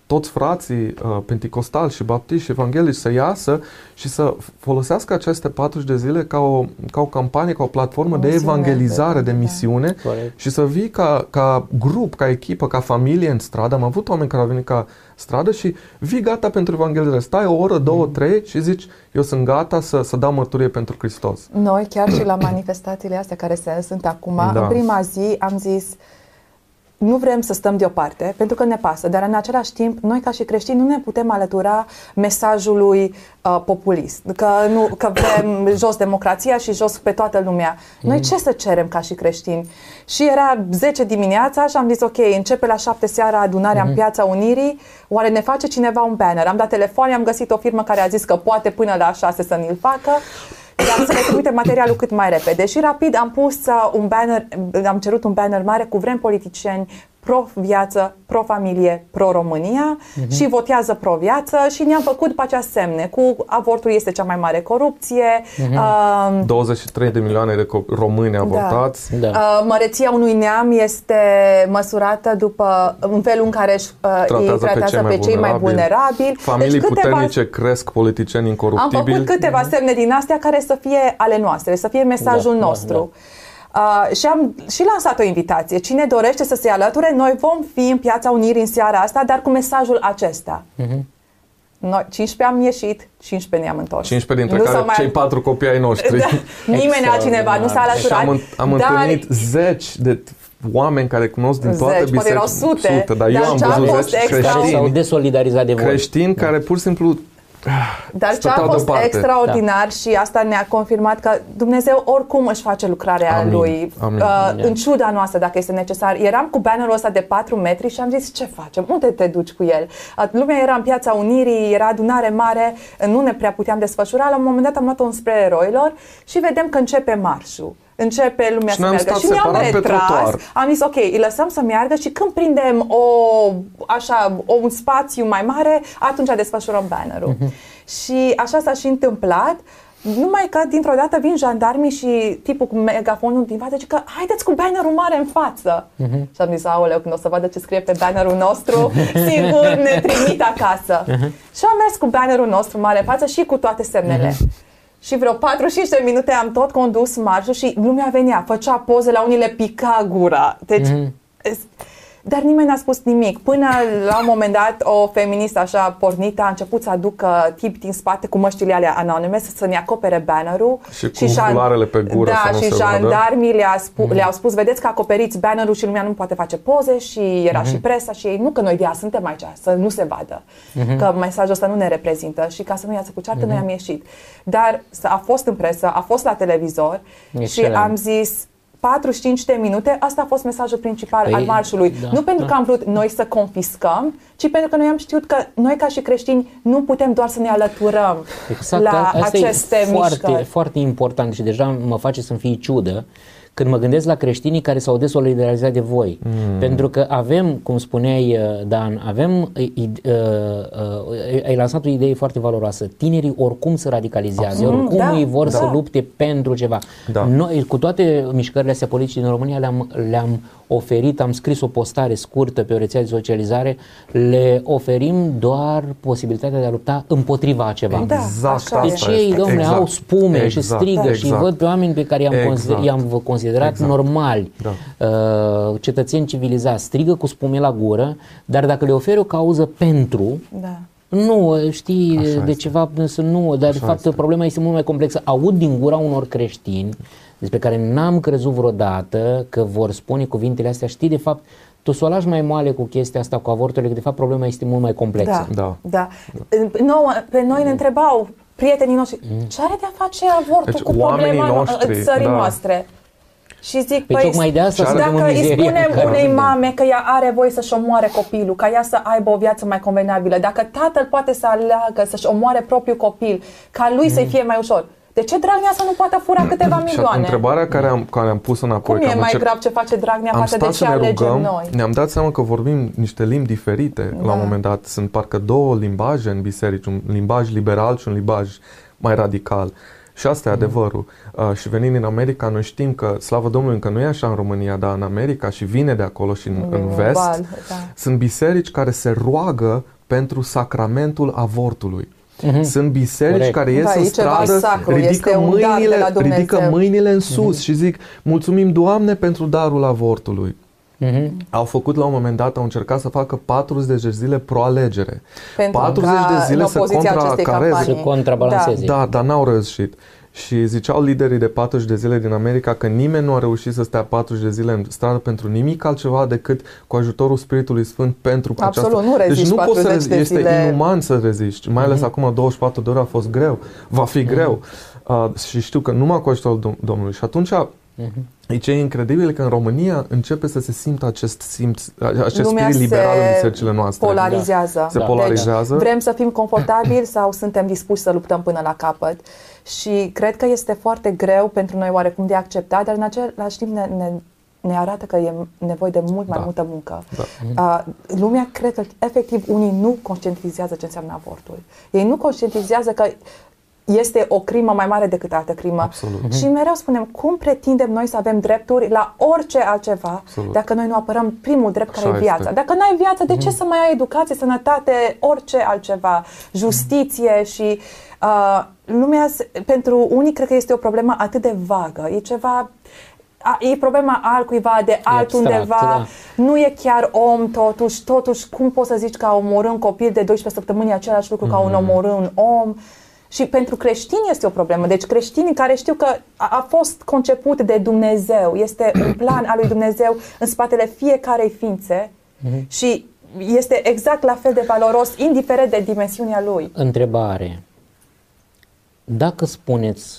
toți frații uh, penticostali și baptiști și evanghelici să iasă și să folosească aceste patruzeci de zile ca o, ca o campanie, ca o platformă de evangelizare, de misiune Corect. Și să vii ca, ca grup, ca echipă, ca familie în stradă. Am avut oameni care au venit ca stradă și vii gata pentru evangelizare. Stai o oră, două, trei și zici, eu sunt gata să, să dau mărturie pentru Hristos. Noi chiar și la manifestațiile astea care se, sunt acum, da. În prima zi am zis, nu vrem să stăm deoparte, pentru că ne pasă, dar în același timp, noi ca și creștini nu ne putem alătura mesajului uh, populist, că, nu, că vrem jos democrația și jos pe toată lumea. Noi ce să cerem ca și creștini? Și era zece dimineața și am zis, ok, începe la șapte seara adunarea mm-hmm. în Piața Unirii, oare ne face cineva un banner? Am dat telefon, am găsit o firmă care a zis că poate până la șase să ni-l facă. Dar să ne trimite materialul cât mai repede. Și rapid am pus uh, un banner, am cerut un banner mare cu vrem politicieni pro-viață, pro-familie, pro-România uh-huh. și votează pro-viață și ne-am făcut după aceea semne cu avortul este cea mai mare corupție. Uh-huh. Uh, douăzeci și trei de milioane de români avortați. Da. Da. Uh, măreția unui neam este măsurată după în felul în care uh, îi tratează pe cei, pe cei mai vulnerabili. Familii deci, câteva, puternice cresc politicieni incoruptibili. Am făcut câteva uh-huh. semne din astea care să fie ale noastre, să fie mesajul da, nostru. Da, da. Uh, și am și lansat o invitație. Cine dorește să se alăture, noi vom fi în Piața Unirii în seara asta, dar cu mesajul acesta. Uh-huh. Noi, cincisprezece am ieșit, cincisprezece ne-am întors. cincisprezece dintre nu care mai... cei patru copii ai noștri. Da, nimeni altcineva nu s-a alăturat. Și am, am dar... întâlnit zeci de oameni care cunosc din toate zeci, biserici. Erau sute. sute, dar, dar eu am văzut zeci creștini. S-au desolidarizat de voi. Creștini da. Care pur și simplu Dar ce a fost departe. extraordinar da. și asta ne-a confirmat că Dumnezeu oricum își face lucrarea Amin. lui Amin. Uh, în ciuda noastră dacă este necesar. Eram cu bannerul ăsta de patru metri și am zis ce facem? Unde te duci cu el? Uh, lumea era în Piața Unirii, era adunare mare, nu ne prea puteam desfășura. La un moment dat am luat-o înspre Eroilor și vedem că începe marșul. Începe lumea și să meargă. Și ne-am retras. Am zis, ok, îi lăsăm să meargă și când prindem o, așa, o, un spațiu mai mare, atunci desfășurăm bannerul. Uh-huh. Și așa s-a și întâmplat. Numai că dintr-o dată vin jandarmii și tipul cu megafonul din față zice că haideți cu bannerul mare în față. Uh-huh. Și am zis, aoleu, când o să vadă ce scrie pe bannerul nostru, sigur ne trimit acasă. Uh-huh. Și am mers cu bannerul nostru mare în față și cu toate semnele. Uh-huh. Și vreo patruzeci și cinci de minute am tot condus marșul și lumea venea, făcea poze, la unii le pica gura. Deci, mm-hmm. Dar nimeni n-a spus nimic. Până la un moment dat o feministă așa pornită a început să aducă tip din spate cu măștile alea anonime să, să ne acopere bannerul. Și cu culoarele pe gură da, să nu și se jandarmii le-a spu- mm-hmm. le-au spus, vedeți că acoperiți bannerul și lumea nu poate face poze și era mm-hmm. și presa și ei, nu că noi de azi suntem aici, să nu se vadă. Mm-hmm. Că mesajul ăsta nu ne reprezintă și ca să nu iasă cu ceartă, mm-hmm. noi am ieșit. Dar a fost în presă, a fost la televizor Excelent. Și am zis patruzeci și cinci de minute, asta a fost mesajul principal păi, al marșului. Da, nu pentru da. că am vrut noi să confiscăm, ci pentru că noi am știut că noi ca și creștini nu putem doar să ne alăturăm exact, la aceste e foarte, mișcări. foarte important și deja mă face să-mi fie ciudă când mă gândesc la creștinii care s-au desolidarizat de voi. Mm. Pentru că avem, cum spuneai, Dan, avem, uh, uh, ai lansat o idee foarte valoroasă. Tinerii oricum se radicalizează, mm, oricum da, ei vor da. să lupte pentru ceva. Da. Noi, cu toate mișcările astea politice din România, le-am, le-am oferit, am scris o postare scurtă pe o rețea de socializare, le oferim doar posibilitatea de a lupta împotriva ceva. Exact. Deci ei, domnule, exact. au spume exact. și strigă exact. și văd pe oameni pe care i-am, exact. consider, i-am considerat exact. normali, da. uh, cetățeni civilizați, strigă cu spume la gură, dar dacă le oferi o cauză pentru, da. nu, știi, Așa de este. ceva, nu, dar Așa de fapt este. problema este mult mai complexă. Aud din gura unor creștini despre care n-am crezut vreodată că vor spune cuvintele astea, știi, de fapt, tu să o lași mai moale cu chestia asta, cu avorturile, că de fapt problema este mult mai complexă. Da, da. da. da. No, pe noi ne întrebau prietenii noștri, mm. ce are de a face avortul deci, cu problema noștri, țării da. noastre? Și zic, păi, păi de asta dacă îi spunem unei mame că ea are voie să-și omoare copilul, ca ea să aibă o viață mai convenabilă, dacă tatăl poate să aleagă să-și omoare propriul copil, ca lui mm. să-i fie mai ușor, de ce Dragnea să nu poată fura câteva milioane? Întrebarea care am, care am pus înapoi... Cum e mai grav ce face Dragnea față de ce alegem noi? Ne-am dat seama că vorbim niște limbi diferite. Da. La un moment dat sunt parcă două limbaje în biserici, un limbaj liberal și un limbaj mai radical. Și asta e mm. adevărul. Uh, și venind din America, noi știm că, slavă Domnului, încă nu e așa în România, dar în America și vine de acolo și în, în vest, Bal, da. sunt biserici care se roagă pentru sacramentul avortului. Mm-hmm. Sunt biserici Corect. care ies da, în stradă, sacru, ridică, mâinile, ridică mâinile în sus mm-hmm. și zic, mulțumim, Doamne, pentru darul avortului. Mm-hmm. Au făcut la un moment dat, au încercat să facă patruzeci de zile pro-alegere. Pentru patruzeci de zile să contracareze. Să contrabalanceze. Da, dar n-au reușit. Și ziceau liderii de patruzeci de zile din America că nimeni nu a reușit să stea patruzeci de zile în stradă pentru nimic altceva decât cu ajutorul Spiritului Sfânt pentru Absolut, aceasta. nu reziști deci nu poți să reziști, de zile. Este inuman să reziști, mai ales mm-hmm. acum douăzeci și patru de ore a fost greu, va fi mm-hmm. greu. Uh, și știu că numai cu ajutorul Dom- Domnului. Și atunci mm-hmm. e ce e incredibil că în România începe să se simtă acest, simț, acest spirit liberal în bisericile noastre. Polarizează. Da. Se polarizează. Deci, vrem să fim confortabili sau suntem dispuși să luptăm până la capăt? Și cred că este foarte greu pentru noi oarecum de acceptat, dar în același timp ne, ne, ne arată că e nevoie de mult mai da. multă muncă. Da. Uh, lumea, cred că efectiv unii nu conștientizează ce înseamnă avortul. Ei nu conștientizează că este o crimă mai mare decât altă crimă. Absolut. Și mereu spunem, cum pretindem noi să avem drepturi la orice altceva Absolut. dacă noi nu apărăm primul drept care Așa e viața. Este. Dacă nu ai viață, de ce mm. să mai ai educație, sănătate, orice altceva, justiție și uh, lumea, pentru unii cred că este o problemă atât de vagă. E ceva... A, e problema altcuiva, de altundeva, da. Nu e chiar om totuși, totuși cum poți să zici că a omorât un copil de doisprezece săptămâni același lucru mm. ca un omorât un om? Și pentru creștini este o problemă. Deci creștinii care știu că a, a fost conceput de Dumnezeu, este un plan al lui Dumnezeu în spatele fiecarei ființe mm-hmm. și este exact la fel de valoros, indiferent de dimensiunea lui. Întrebare. Dacă spuneți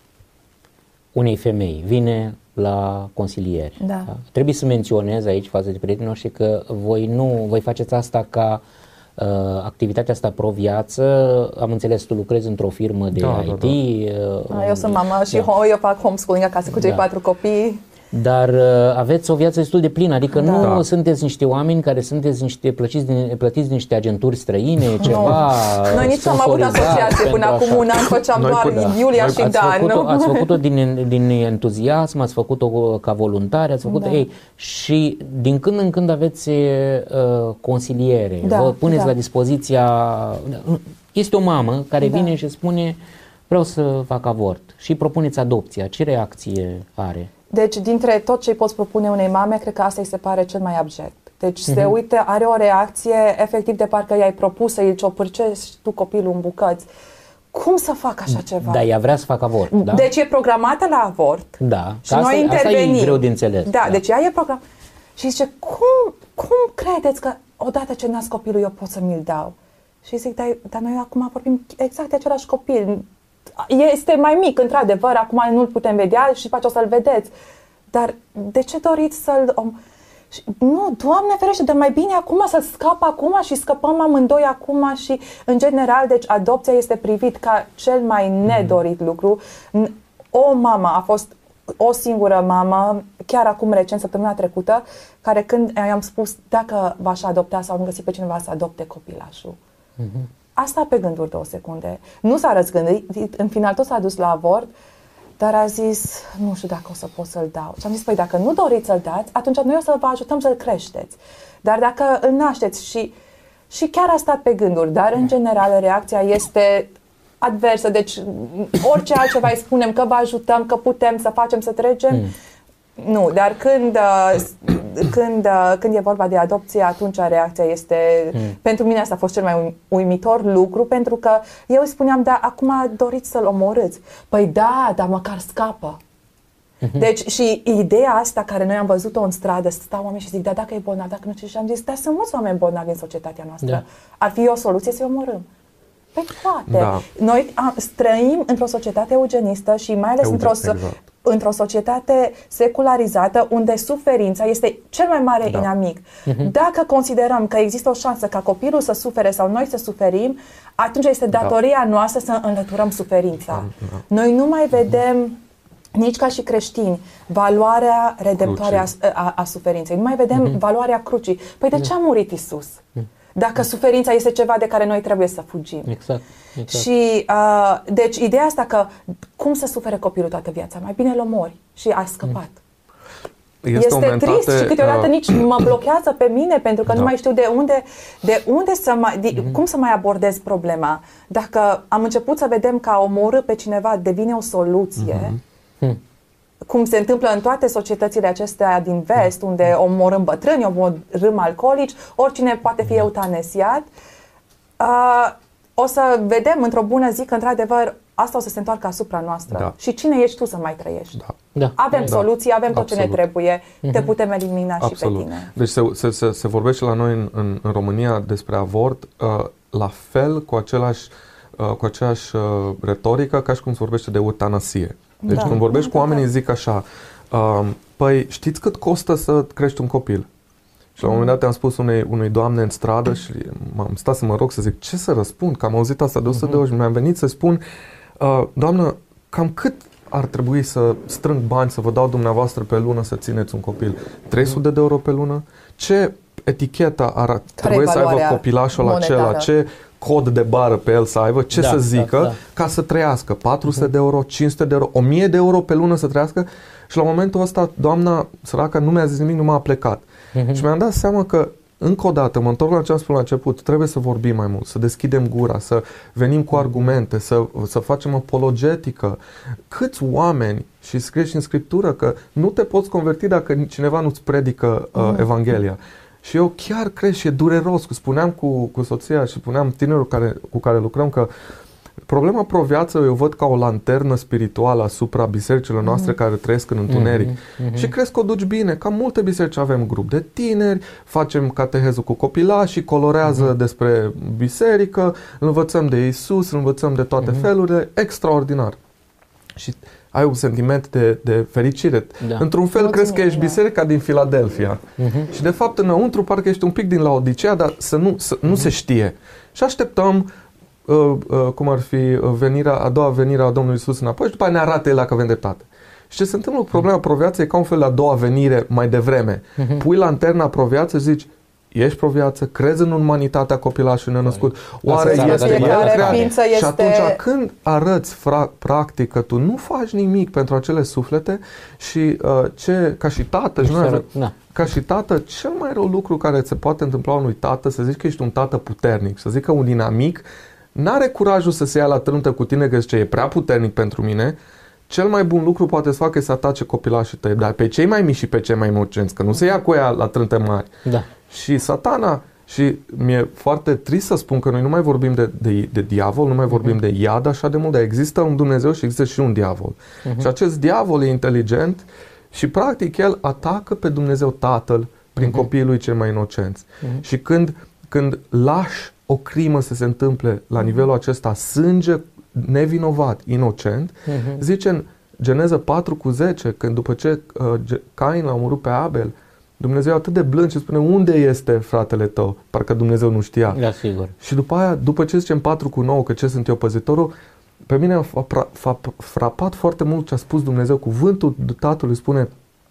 unei femei, vine la consilieri, da. Da? Trebuie să menționez aici față de prietenii noștri că voi nu, voi faceți asta ca uh, activitatea asta pro-viață. Am înțeles, tu lucrezi într-o firmă de da, I T. Da, da. Uh, eu sunt mama și da. eu fac homeschooling acasă cu cei da. patru copii. Dar uh, aveți o viață destul de plină, adică da. nu Da. sunteți niște oameni care sunteți niște plătiți din, plătiți din niște agenturi străine, ceva. Noi nici nu am avut asociație până acum un an, făceam Noi doar până- Iulia Noi și ați Dan. făcut-o, Nu? ați făcut-o din, din entuziasm, ați făcut-o ca voluntari, ați făcut-o Da. ei și din când în când aveți uh, consiliere, Da, vă puneți da. la dispoziția. Este o mamă care Da. vine și spune vreau să fac avort și propuneți adopția. Ce reacție are? Deci, dintre tot ce îi poți propune unei mame, cred că asta îi se pare cel mai abject. Deci Mhm. se uită, are o reacție efectiv de parcă i-ai propus să îi ciopârcești tu copilul în bucăți. Cum să fac așa ceva? Da, ea vrea să facă avort. Da? Deci e programată la avort. Da, Și că asta, noi intervenim. asta e greu de înțeles. Da, da. Deci ea e program. Și zice, cum, cum credeți că odată ce nasc copilul eu pot să mi-l dau? Și zic, dar, dar noi acum vorbim exact de același copil. Este mai mic, într-adevăr, acum nu-l putem vedea și face o să-l vedeți. Dar de ce doriți să-l... Om... Și, nu, Doamne ferește, dar mai bine acum să scap acum și scăpăm amândoi acum și, în general, deci adopția este privit ca cel mai nedorit lucru. O mamă a fost o singură mamă, chiar acum recent, săptămâna trecută, care când i-am spus dacă v-aș adopta sau am găsit pe cineva să adopte copilașul. Uh-huh. Asta pe gânduri două secunde. Nu s-a răzgândit, în final tot s-a dus la avort, dar a zis, nu știu dacă o să pot să-l dau. Și am zis, păi dacă nu doriți să-l dați, atunci noi o să vă ajutăm să-l creșteți. Dar dacă îl nașteți și, și chiar a stat pe gânduri, dar în general reacția este adversă. Deci orice altceva îi spunem că vă ajutăm, că putem să facem, să trecem, mm. nu. Dar când, când, când e vorba de adopție, atunci reacția este... Mm. Pentru mine asta a fost cel mai uimitor lucru, pentru că eu îi spuneam, da, acum doriți să-l omorâți. Păi da, dar măcar scapă. Mm-hmm. Deci și ideea asta care noi am văzut-o în stradă, stau oameni și zic, da, dacă e bolnav, dacă nu știu, și am zis, da, sunt mulți oameni bolnavi în societatea noastră. Da. Ar fi o soluție să-i omorâm. Păi poate. Da. Noi am, străim într-o societate eugenistă și mai ales Eugen, într-o, exact. într-o societate secularizată unde suferința este cel mai mare da. inamic. Uh-huh. Dacă considerăm că există o șansă ca copilul să sufere sau noi să suferim, atunci este datoria da. noastră să înlăturăm suferința. Da. Noi nu mai vedem nici ca și creștini, valoarea redemptoare a, a, a suferinței. Nu mai vedem uh-huh. valoarea crucii. Păi de ce a murit Iisus? Uh-huh. Dacă suferința este ceva de care noi trebuie să fugim. Exact. exact. Și, uh, deci, ideea asta că cum să sufere copilul toată viața? Mai bine îl omori și ai scăpat. este, este mentate, trist și câteodată uh, nici mă blochează pe mine pentru că da. nu mai știu de unde, de unde să mai, de, Mm-hmm. cum să mai abordez problema. Dacă am început să vedem că a omorâ pe cineva devine o soluție, Mm-hmm. cum se întâmplă în toate societățile acestea din vest, unde omorâm bătrâni, omorâm alcoolici, oricine poate fi eutanasiat, uh, o să vedem într-o bună zi că, într-adevăr, asta o să se întoarcă asupra noastră. Da. Și cine ești tu să mai trăiești? Da. Da. Avem Da. soluții, avem tot Absolut. ce ne trebuie, te putem elimina Absolut. și pe tine. Deci se, se, se, se vorbește la noi în, în, în România despre avort uh, la fel, cu același, uh, cu aceeași uh, retorică ca și cum se vorbește de eutanasie. Deci Da. când vorbești Da, cu da, oamenii da. zic așa, uh, păi știți cât costă să crești un copil? Și la un moment dat am spus unei, unei doamne în stradă și m-am stat să mă rog să zic ce să răspund, că am auzit asta de o sută de ori și mi-am venit să spun, uh, doamnă, cam cât ar trebui să strâng bani să vă dau dumneavoastră pe lună să țineți un copil? trei sute de euro pe lună? Ce etichetă ar trebui să aibă copilașul monetară? acela? Ce cod de bară pe el să aibă? Ce Da, să da, zică da. ca să trăiască? patru sute de euro, cinci sute de euro, o mie de euro pe lună să trăiască? Și la momentul ăsta, doamna săraca nu mi-a zis nimic, nu m-a plecat. Uh-huh. Și mi-am dat seama că, încă o dată, mă întorc la ce am spus la început, trebuie să vorbim mai mult, să deschidem gura, să venim cu argumente, să, să facem apologetică. Câți oameni, și scrie și în Scriptură, că nu te poți converti dacă cineva nu-ți predică uh, uh-huh. Evanghelia. Și eu chiar cred și e dureros, spuneam cu, cu soția și spuneam tinerul care, cu care lucrăm că problema pro-viață eu văd ca o lanternă spirituală asupra bisericilor noastre mm-hmm. care trăiesc în întuneric. Mm-hmm. Și crezi că o duci bine. Ca multe biserici avem grup de tineri, facem catehezul cu copilașii, colorează mm-hmm. despre biserică, învățăm de Iisus, învățăm de toate mm-hmm. felurile, extraordinar. Și ai un sentiment de, de fericire. Da. Într-un fel crezi că ești biserica din Filadelfia. Uh-huh. Și de fapt înăuntru parcă ești un pic din Laodicea, dar să nu, să, nu uh-huh. se știe. Și așteptăm uh, uh, cum ar fi venirea, a doua venire a Domnului Iisus înapoi și după aceea ne arată El că avem dreptate. Și ce se întâmplă cu problema pro-viață e ca un fel de a doua venire mai devreme. Uh-huh. Pui lanterna pro-viață și zici, ești pro-viață, crezi în umanitatea copilașului nenăscut, oare este el creat? Și atunci când arăți fra- practic că tu nu faci nimic pentru acele suflete și uh, ce, ca și tată, și noi, da. ca și tată, cel mai rău lucru care se poate întâmpla unui tată, să zici că ești un tată puternic, să zic că un inamic n-are curajul să se ia la trântă cu tine că zice, e prea puternic pentru mine. Cel mai bun lucru poate să facă e să atace copilașii tăi, dar pe cei mai mici și pe cei mai inocenți, că nu se ia cu ea la trânte mari. Da. Și Satana, și mi-e foarte trist să spun că noi nu mai vorbim de, de, de diavol, nu mai vorbim uh-huh. de iad așa de mult, dar există un Dumnezeu și există și un diavol. Uh-huh. Și acest diavol e inteligent și practic el atacă pe Dumnezeu Tatăl prin uh-huh. copiii lui cei mai inocenți. Uh-huh. Și când, când lași o crimă să se întâmple la nivelul acesta, sânge nevinovat, inocent, uh-huh. zice în Geneza patru cu zece, când după ce uh, Cain l-a omorât pe Abel, Dumnezeu e atât de blând și spune, unde este fratele tău? Parcă Dumnezeu nu știa. Da, sigur. Și după aia, după ce zicem patru cu nouă, că ce sunt eu păzitorul, pe mine a frapat foarte mult ce a spus Dumnezeu. Cuvântul Tatălui spune,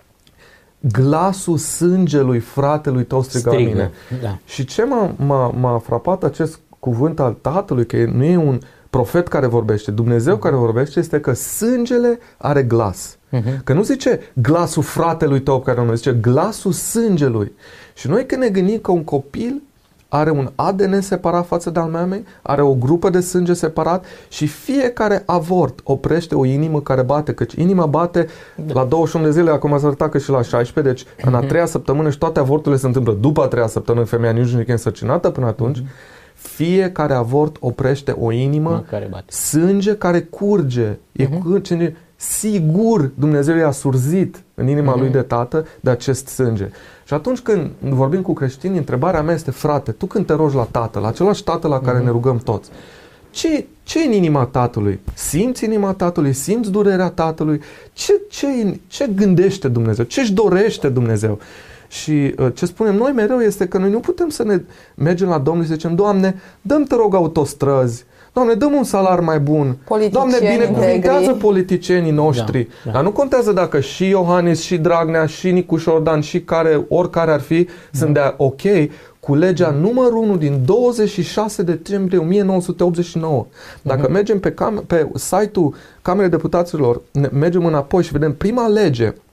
glasul sângelui fratelui tău striga la mine. Da. Și ce m-a, m-a, m-a frapat acest cuvânt al Tatălui, că nu e un profet care vorbește, Dumnezeu uh-huh. care vorbește, este că sângele are glas. Uh-huh. Că nu zice glasul fratelui tău care nu zice glasul sângelui. Și noi când ne gândim că un copil are un A D N separat față de al meu, are o grupă de sânge separat și fiecare avort oprește o inimă care bate, căci inima bate da. la douăzeci și opt de zile, acum s-a arătat că și la șaisprezece, deci uh-huh. în a treia săptămână și toate avorturile se întâmplă după a treia săptămână, femeia nici nu e însărcinată până atunci. Uh-huh. Fiecare avort oprește o inimă, care sânge care curge, e uh-huh. curge, sigur Dumnezeu i-a surzit în inima uh-huh. lui de tată de acest sânge. Și atunci când vorbim cu creștini, întrebarea mea este, frate, tu când te rogi la tată, la același tată la care uh-huh. ne rugăm toți, ce, ce e în inima tatălui? Simți inima tatălui? Simți durerea tatălui? Ce, ce, ce gândește Dumnezeu? Ce își dorește Dumnezeu? Și uh, ce spunem noi mereu este că noi nu putem să ne mergem la Domnul și să zicem, Doamne, dă-mi te rog autostrăzi, Doamne, dă-mi un salar mai bun, Doamne, binecuvintează politicienii noștri. Da, da. Dar nu contează dacă și Iohannis, și Dragnea, și Nicu Șordan, și care, oricare ar fi, da. sunt de ok cu legea da. numărul unu din douăzeci și șase decembrie o mie nouă sute optzeci și nouă. Dacă uh-huh. mergem pe, cam- pe site-ul Camerei Deputaților, ne- mergem înapoi și vedem prima lege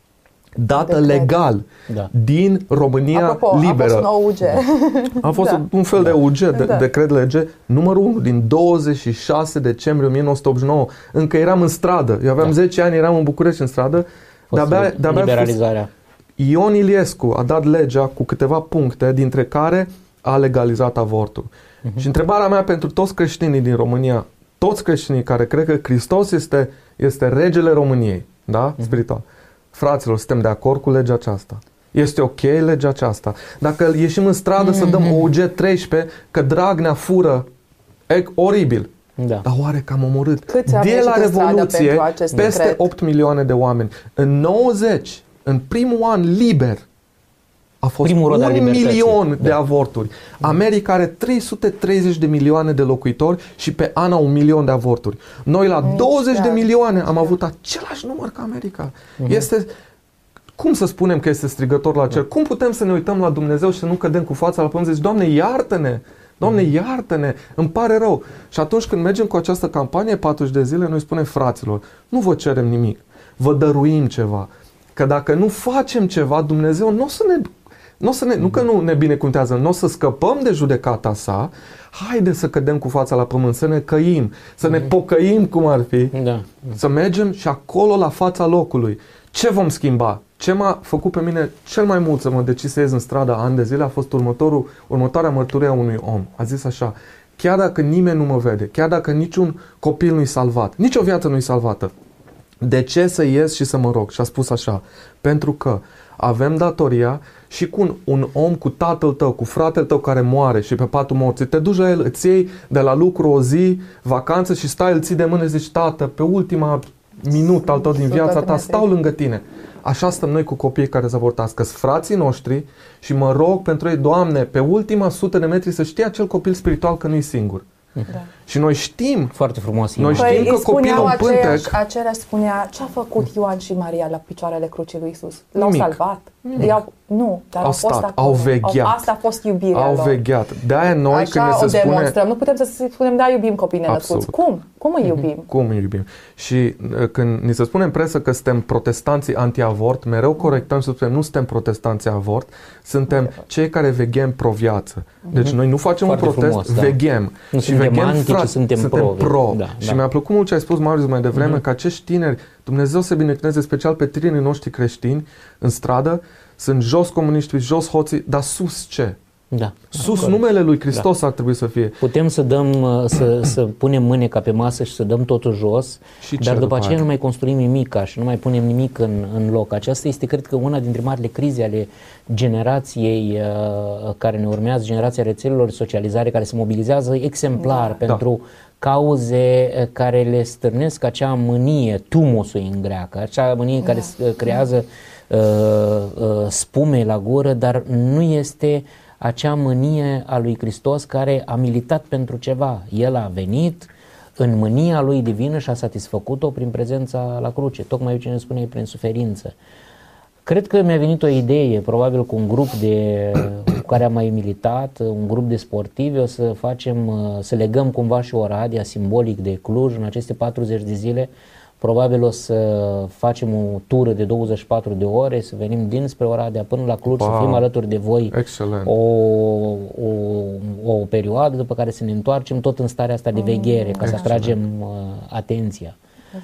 dată Decret. legal Da. din România Apropo, liberă. a fost un O U G. A fost Da. un fel de O U G, de, Da. decret lege, numărul unu din douăzeci și șase decembrie o mie nouă sute optzeci și nouă. Încă eram în stradă. Eu aveam Da. zece ani, eram în București în stradă. De-abia, de-abia liberalizarea. Ion Iliescu a dat legea cu câteva puncte, dintre care a legalizat avortul. Uh-huh. Și întrebarea mea pentru toți creștinii din România, toți creștinii care cred că Hristos este, este regele României, da? Uh-huh. Spiritual. Fraților, suntem de acord cu legea aceasta? Este ok legea aceasta? Dacă ieșim în stradă uh-huh. să dăm O U G treisprezece că Dragnea fură, e oribil. Da. Dar oare că am omorât Câți am de ieșit la în stradă Revoluție pentru acest peste decret? opt milioane de oameni. În nouăzeci, în primul an liber, a fost Primul rod al un libertății. milion Da. de avorturi. America are trei sute treizeci de milioane de locuitori și pe an au un milion de avorturi. Noi la Nici douăzeci de chiar, milioane am nici avut același număr ca America. Este... Cum să spunem că este strigător la cer? Cum putem să ne uităm la Dumnezeu și să nu cădem cu fața la pământ și zici, Doamne, iartă-ne! Doamne, iartă-ne! Îmi pare rău! Și atunci când mergem cu această campanie patruzeci de zile, noi spunem, fraților, nu vă cerem nimic, vă dăruim ceva. Că dacă nu facem ceva, Dumnezeu nu o să ne... N-o să ne, nu că nu ne binecuvântează, nu o să scăpăm de judecata sa, haide să cădem cu fața la pământ, să ne căim, să ne pocăim cum ar fi, Da. să mergem și acolo la fața locului. Ce vom schimba? Ce m-a făcut pe mine cel mai mult să mă decid să ies în stradă ani de zile a fost următorul, următoarea mărturie a unui om. A zis așa, chiar dacă nimeni nu mă vede, chiar dacă niciun copil nu-i salvat, nicio viață nu-i salvată, de ce să ies și să mă rog? Și a spus așa, pentru că avem datoria și cu un, un om, cu tatăl tău, cu fratele tău care moare și pe patul morții, te duci la el, îți iei de la lucru o zi, vacanță și stai, îl ții de mână și zici, tată, pe ultima minut al tău din viața ta, stau lângă tine. Așa stăm noi cu copiii care se avortați, că-s frații noștri și mă rog pentru ei, Doamne, pe ultima sută de metri să știe acel copil spiritual că nu-i singur. Da. Și noi știm, Foarte frumos. Noi imagine. știm Păi că îi spuneau copilul în aceeași, pântec- același spunea, ce a făcut Ioan și Maria la picioarele crucii lui Isus? L-au Nimic. salvat? I-au, nu, dar Au au fost stat, acolo. au vegheat. Asta a fost iubirea au lor. vegheat. De-aia noi Așa când ne se o spune... demonstrăm. Nu putem să spunem, da, iubim copiii nenăscuți. Absolut. Cum? Cum îi iubim? Cum îi iubim? Și uh, când ni se spune în presă că suntem protestanții anti-avort, mereu corectăm și spunem nu suntem protestanții avort, suntem cei care veghem pro-viață. Deci noi nu facem Foarte un protest, frumos, da. veghem. Nu și suntem veghem, anti, ci suntem pro. pro. Da, și da. mi-a plăcut mult ce ai spus, Marius, mai devreme, că acești tineri, Dumnezeu se binecuvânteze special pe tinerii noștri creștini în stradă, sunt jos comuniștii, jos hoții, dar sus ce? Da. Sus Corect. numele lui Hristos da. ar trebui să fie. Putem să dăm, să, să punem mâneca pe masă și să dăm totul jos, Și ce dar după după aceea aia? nu mai construim nimic și nu mai punem nimic în, în loc. Aceasta este, cred că, una dintre marile crize ale generației uh, care ne urmează, generația rețelelor de socializare, care se mobilizează exemplar Da. pentru Da. cauze uh, care le stârnesc acea mânie, tumusul în greacă, acea mânie Da. care uh, creează uh, uh, spume la gură, dar nu este acea mânie a lui Hristos care a militat pentru ceva. El a venit în mânia lui divină și a satisfăcut-o prin prezența la cruce, tocmai ce ne spune prin suferință. Cred că mi-a venit o idee, probabil cu un grup de, cu care am mai militat, un grup de sportivi, o să facem, să legăm cumva și Oradea simbolic de Cluj în aceste patruzeci de zile. Probabil o să facem o tură de douăzeci și patru de ore, să venim dinspre Oradea până la Cluj, Wow. să fim alături de voi Excelent. o, o, o perioadă, după care să ne întoarcem tot în starea asta de veghere, ca să atragem uh, atenția.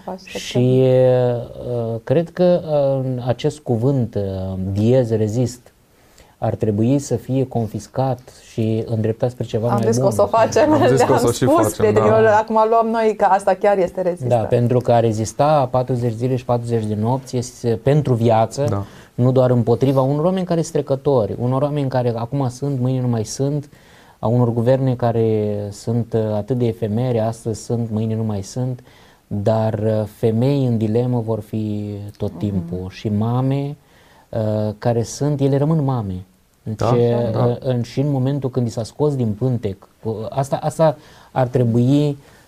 Și uh, cred că uh, acest cuvânt, uh, diez rezist, ar trebui să fie confiscat și îndreptat spre ceva Am mai zis bun. că o să o facem, Am zis că o le-am să o și spus facem, prietenilor, da. acum luăm noi că asta chiar este rezistă. Da, pentru că a rezista patruzeci zile și patruzeci de nopți este pentru viață, Da. nu doar împotriva unor oameni care sunt trecători, unor oameni care acum sunt, mâine nu mai sunt, a unor guverne care sunt atât de efemere, astăzi sunt, mâine nu mai sunt, dar femei în dilemă vor fi tot timpul mm. și mame uh, care sunt, ele rămân mame. Deci, Da, da. uh, în, și în momentul când i s-a scos din pântec, uh, asta, asta ar trebui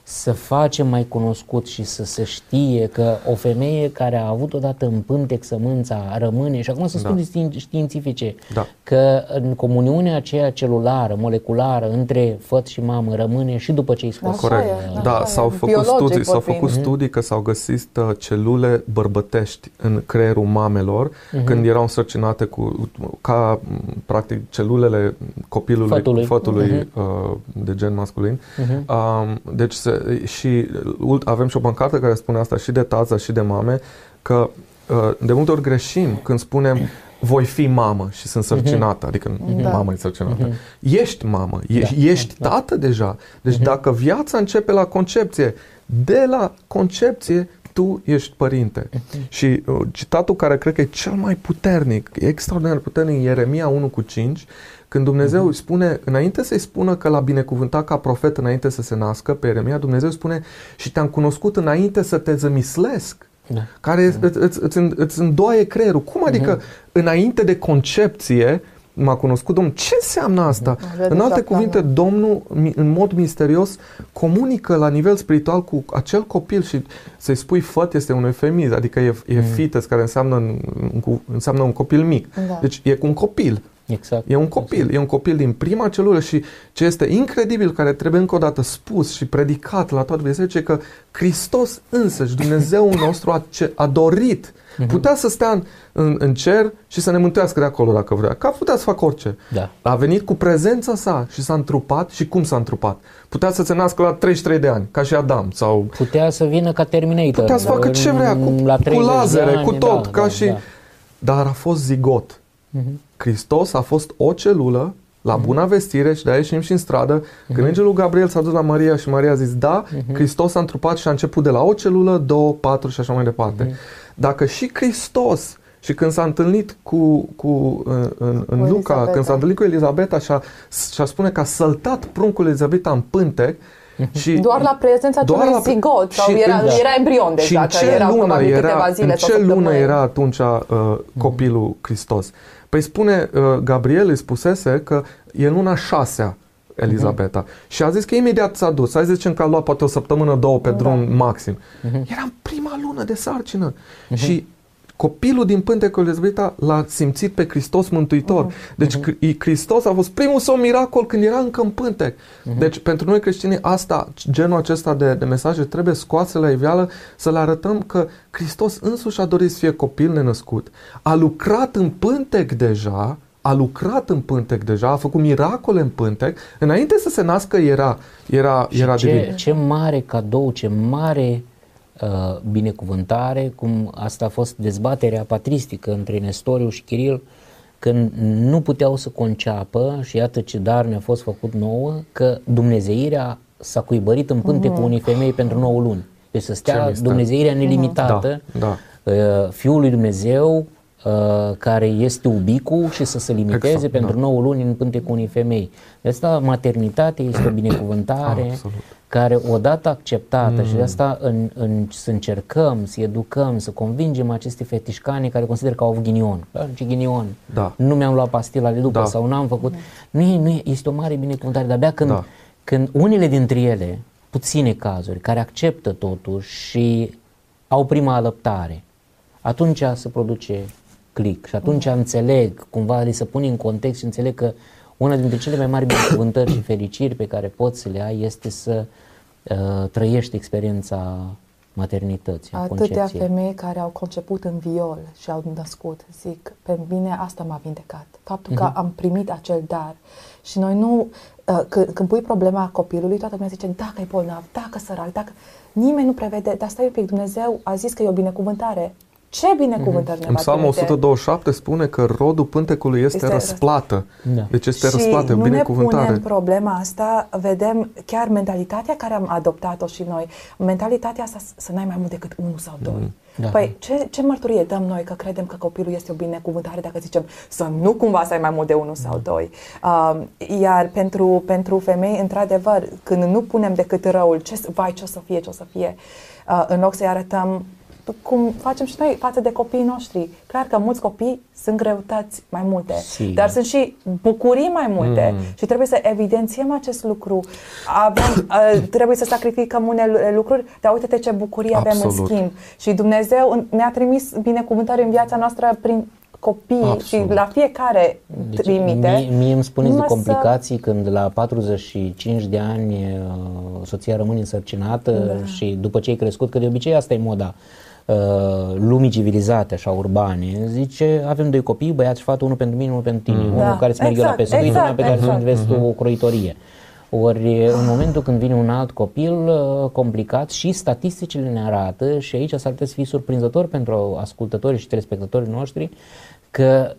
să facem mai cunoscut și să se știe că o femeie care a avut odată în pântec sămânța rămâne, și acum sunt Da. studii științifice, Da. că în comuniunea aceea celulară, moleculară între făt și mamă rămâne și după ce îi scos. Așa Corect. e, Da, așa s-au e. făcut Biologic studii, s-au vorbind. făcut studii că s-au găsit uh, celule bărbătești în creierul mamelor când erau însărcinate cu ca m, practic celulele copilului, Fătului. fătului uh, de gen masculin. Um, deci se, și ult- avem și o pancartă care spune asta și de tață și de mame, că uh, de multe ori greșim când spunem voi fi mamă și sunt sărcinată, adică Da. mama e sărcinată. Ești mamă, ești, ești tată deja. Deci dacă viața începe la concepție, de la concepție tu ești părinte. Și uh, citatul care cred că e cel mai puternic, e extraordinar puternic, Ieremia unu cu cinci, când Dumnezeu îi spune, înainte să-i spună că l-a binecuvântat ca profet înainte să se nască, pe Ieremia, Dumnezeu spune și te-am cunoscut înainte să te zămislesc. Da. Care îți, îți, îți, îți îndoaie creierul. Cum adică înainte de concepție m-a cunoscut Domnul? Ce înseamnă asta? Vede În alte și cuvinte, planul. Domnul mi- în mod misterios comunică la nivel spiritual cu acel copil și să-i spui făt este un eufemism, adică e, e fites care înseamnă, un- înseamnă un copil mic. Da. Deci e cu un copil. Exact. E un copil, e un copil din prima celulă și ce este incredibil, care trebuie încă o dată spus și predicat la toată biserica, e că Hristos însăși, Dumnezeul nostru, a, ce, a dorit, putea să stea în, în, în cer și să ne mântuiască de acolo dacă vrea, că putea să facă orice. Da. A venit cu prezența sa și s-a întrupat. Și cum s-a întrupat? Putea să se nască la treizeci și trei de ani, ca și Adam, sau Putea să vină ca Terminator. putea să facă ce vrea, cu, la cu treizeci de lazere, ani, cu tot, da, ca da, și... da. Dar a fost zigot. Mhm. Hristos a fost o celulă la buna vestire și de aia ieșim și în stradă. Când îngerul Gabriel s-a dus la Maria și Maria a zis da, Hristos a întrupat și a început de la o celulă, două, patru și așa mai departe. Dacă și Hristos, și când s-a întâlnit cu, cu în, în, în Luca, Elisabeta. când s-a întâlnit cu Elisabeta și a, și a spune că a săltat pruncul Elisabeta în pântec și Doar la prezența doar celui la pre- zigot sau și era, în- era embrion și deja, în că ce era lună probabil era, câteva zile în sau ce lună săptămâni. era atunci uh, copilul Hristos? Păi spune, uh, Gabriel îi spusese că e în luna șasea Elisabeta. Și a zis că imediat s-a dus. Hai să zicem că a luat poate o săptămână, două pe drum maxim. Era în prima lună de sarcină. Și copilul din pântecul Elisabeta l-a simțit pe Hristos Mântuitor. Deci uh-huh. Hristos a fost primul său miracol când era încă în pântec. Uh-huh. Deci pentru noi creștini asta, genul acesta de, de mesaje trebuie scoase la iveală, să le arătăm că Hristos însuși a dorit să fie copil nenăscut. A lucrat în pântec deja, a lucrat în pântec deja, a făcut miracole în pântec. Înainte să se nască era, era, Și era ce, divin. ce mare cadou, ce mare uh, binecuvântare, cum asta a fost dezbaterea patristică între Nestoriu și Chiril, când nu puteau să conceapă și iată ce dar ne-a fost făcut nouă, că dumnezeirea s-a cuibărit în pântecul unei femei pentru nouă luni. Deci să stea mister. dumnezeirea nelimitată, Da, uh, Fiul lui Dumnezeu, uh, care este ubicul și să se limiteze Exact, pentru da. nouă luni în pântecul unei femei. De asta maternitatea este o binecuvântare Absolut. care odată acceptată mm. și de asta în, în, să încercăm, să educăm, să convingem aceste fetișcani care consideră că au avut ghinion. Da? Ce ghinion? Da. Nu mi-am luat pastila de după Da. sau n-am făcut. Nu e, nu e, este o mare binecuvântare, dar abia când, Da. când unele dintre ele, puține cazuri, care acceptă totuși și au prima alăptare, atunci se produce click și atunci înțeleg, cumva li se pune în context și înțeleg că una dintre cele mai mari binecuvântări și fericiri pe care poți să le ai este să uh, trăiești experiența maternității, a Atâtea concepției. femei care au conceput în viol și au născut, zic, pe mine asta m-a vindecat. Faptul că am primit acel dar. Și noi nu, uh, când, când pui problema copilului, toată lumea zice, dacă e bolnav, dacă sărac, dacă... Nimeni nu prevede, dar stai un pic, Dumnezeu a zis că e o binecuvântare. Ce binecuvântări ne În va Psalmul o trimite? sută douăzeci și șapte spune că rodul pântecului este, Este răsplată. Da. Deci este Și răsplată, e o nu ne binecuvântare. punem problema asta, vedem chiar mentalitatea care am adoptat-o și noi. Mentalitatea asta să n-ai mai mult decât unul sau doi. Da. Păi ce, ce mărturie dăm noi că credem că copilul este o binecuvântare dacă zicem să nu cumva să ai mai mult de unul sau doi. Uh, iar pentru, pentru femei, într-adevăr, când nu punem decât răul, ce, vai ce o să fie, ce o să fie, uh, în loc să-i arătăm cum facem și noi față de copiii noștri. Clar că mulți copii sunt greutăți mai multe, si. dar sunt și bucurii mai multe mm. și trebuie să evidențiem acest lucru. Avem, trebuie să sacrificăm unele lucruri, dar uite-te ce bucurii avem în schimb. Și Dumnezeu ne-a trimis binecuvântări în viața noastră prin copii. Absolut. Și la fiecare deci, trimite. Mie, mie îmi spuneți de complicații să... când la patruzeci și cinci de ani soția rămâne însărcinată da. Și după ce ai crescut, că de obicei asta e moda lumii civilizate, așa, urbane, zice, avem doi copii, băiat și fată, unul pentru mine, unul pentru tine, mm. unul da. Care îți merg exact, eu la pescuit, exact, unul pe care exact. Să investi mm-hmm. o croitorie. Ori în momentul când vine un alt copil complicat și statisticile ne arată, și aici s-ar putea să fie surprinzător pentru ascultătorii și telespectatorii noștri, că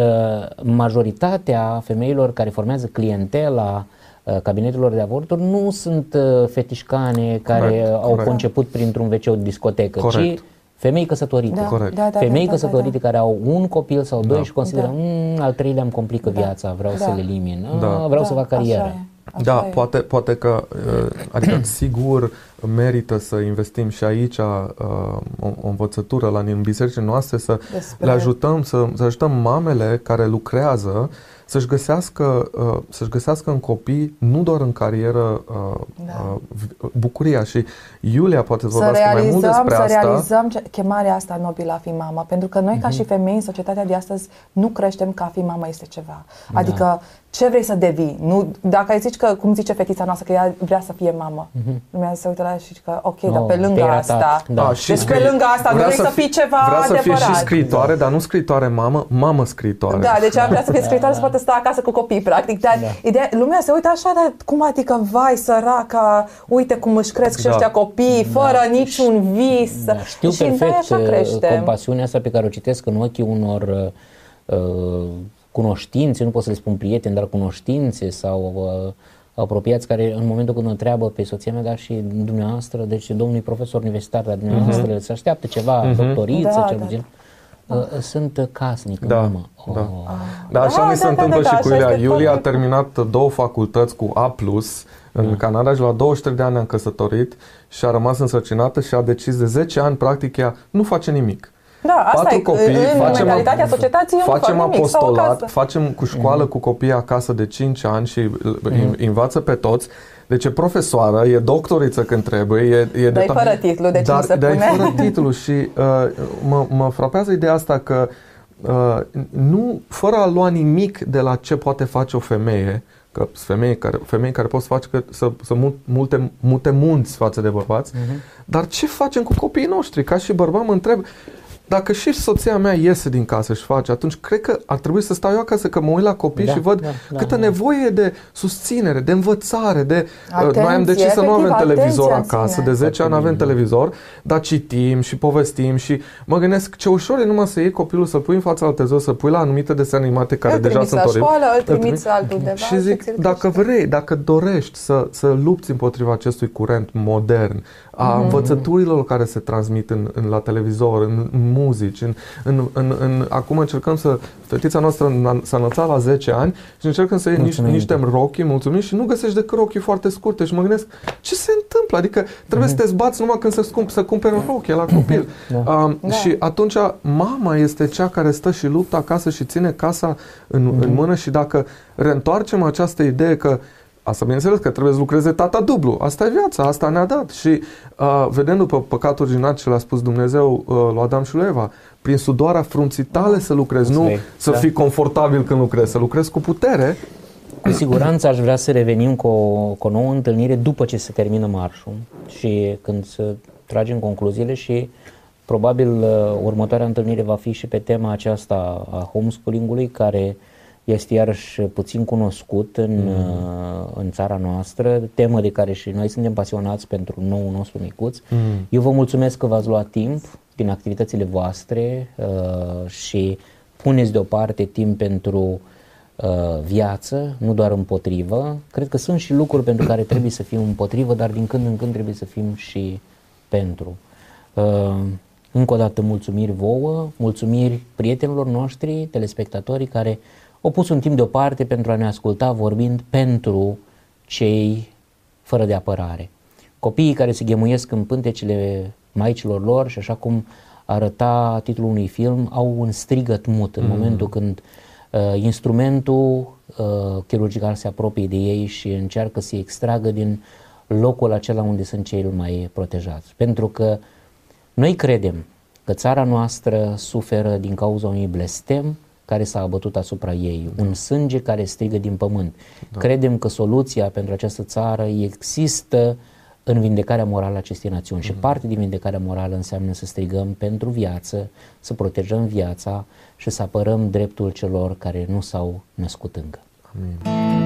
majoritatea femeilor care formează clientela cabinetelor de avorturi nu sunt fetișcane care corect, au corect. Conceput printr-un ve ce de discotecă, corect. Ci femei căsătorite. Da, da, da, femei da, da, căsătorite da, da. Care au un copil sau doi da. Și consideră da. Al treilea îmi complică da. Viața, vreau da. Să le elimin, da. Vreau da. Să fac carieră. Așa da, poate, poate că, adică sigur merită să investim și aici uh, o, o învățătură la în bisericile noastre, să Despre... le ajutăm, să, să ajutăm mamele care lucrează să-și găsească, uh, să-și găsească în copii, nu doar în carieră, uh, da. uh, bucuria. Și Iulia poate să vorbească mai mult despre să asta. Să realizăm ce, chemarea asta nobilă a fi mamă, pentru că noi, uh-huh. ca și femei, în societatea de astăzi, nu creștem că a fi mamă este ceva. Da. Adică, ce vrei să devii? Nu, dacă ai zici că, cum zice fetița noastră, că ea vrea să fie mamă, uh-huh. lumea se uită la ea și că, ok, no, dar pe lângă asta, da. deci și pe lângă asta nu vrei să fii ceva adevărat. Vrea să fie și scriitoare, dar nu scriitoare mamă, mamă scriitoare. Da, deci ea vrea să fie scriitoare, să poată sta acasă cu copii, practic. Dar da. Ideea, lumea se uită așa, dar cum adică, vai, săraca, uite cum își cresc și ăștia copii, fără da. Niciun vis. Da. Știu și perfect compasiunea asta pe care o citesc în ochii unor uh, cunoștințe, nu pot să le spun prieteni, dar cunoștințe sau uh, apropiați care în momentul când o întreabă pe soția mea, dar și dumneavoastră, deci domnul profesor universitar, dar dumneavoastră uh-huh. se așteaptă ceva, uh-huh. doctoriță, da, cel puțin. Da. Uh, sunt casnic, da, mamă. Da. Oh. Da, așa da, mi se da, întâmplă da, da, și cu Iulia. Iulia a terminat două facultăți cu A plus în da. Canada și la douăzeci și trei de ani ne-am căsătorit și a rămas însărcinată și a decis de zece ani, practic ea nu face nimic. Da, asta patru e, copii, în facem, mentalitatea societății facem nimic, apostolat, facem cu școală mm. cu copiii acasă de cinci ani și mm. învață pe toți. Deci e profesoară, e doctoriță când trebuie. E, e dar e fără titlu, deci dar, nu se dar pune. e fără titlu și uh, mă, mă frapează ideea asta că uh, nu, fără a lua nimic de la ce poate face o femeie, că femei care, femei care pot să facă că, să, să multe, mute munți față de bărbați, uh-huh. dar ce facem cu copiii noștri? Ca și bărbat mă întreb, dacă și soția mea iese din casă și face, atunci cred că ar trebui să stau eu acasă, că mă uit la copii da, și văd da, câtă da, nevoie de susținere, de învățare, de... Atenție, noi am decis să nu avem televizor acasă, de zece ani avem televizor, dar citim și povestim și mă gândesc ce ușor e numai să iei copilul, să-l pui în fața la televizor, să pui la anumite desene animate care îl deja sunt oribile. Școală, îl trimiți altundeva și zic, dacă vrei, dacă dorești să, să lupți împotriva acestui curent modern, a mm-hmm. învățăturilor care se transmit în, în, la televizor, în, în muzici, în, în, în, în, acum încercăm să, fetița noastră s-a înălțat la zece ani și încercăm să iei niște, niște rochii, mulțumim, și nu găsești decât rochii foarte scurte și mă gândesc, ce se întâmplă? Adică trebuie mm-hmm. să te zbați numai când să, scump, să cumperi o rochie la copil. Da. Um, da. Și atunci mama este cea care stă și luptă acasă și ține casa în, mm-hmm. în mână și dacă reîntoarcem această idee că asta bineînțeles că trebuie să lucreze tata dublu. Asta e viața, asta ne-a dat. Și uh, vedem după păcatul original ce l-a spus Dumnezeu uh, lui Adam și lui Eva, prin sudoarea frunții tale să lucrezi, nu să da. Fii confortabil când lucrezi, să lucrezi cu putere. Cu siguranță aș vrea să revenim cu o, cu o nouă întâlnire după ce se termină marșul și când să tragem concluziile și probabil uh, următoarea întâlnire va fi și pe tema aceasta a homeschooling-ului, care este iarăși puțin cunoscut în, mm. în țara noastră, temă de care și noi suntem pasionați pentru noul nostru micuț. Mm. Eu vă mulțumesc că v-ați luat timp din activitățile voastre uh, și puneți deoparte timp pentru uh, viață, nu doar împotrivă. Cred că sunt și lucruri pentru care trebuie să fim împotrivă, dar din când în când trebuie să fim și pentru. Uh, încă o dată mulțumiri vouă, mulțumiri prietenilor noștri, telespectatorii care au pus un timp deoparte pentru a ne asculta vorbind pentru cei fără de apărare. Copiii care se ghemuiesc în pântecele maicilor lor și așa cum arăta titlul unui film, au un strigăt mut în mm. momentul când uh, instrumentul uh, chirurgical se apropie de ei și încearcă să-i extragă din locul acela unde sunt cei mai protejați. Pentru că noi credem că țara noastră suferă din cauza unui blestem care s-a abătut asupra ei, da. un sânge care strigă din pământ. Da. Credem că soluția pentru această țară există în vindecarea morală a acestei națiuni. Mm. Și parte din vindecarea morală înseamnă să strigăm pentru viață, să protejăm viața și să apărăm dreptul celor care nu s-au născut încă. Amin.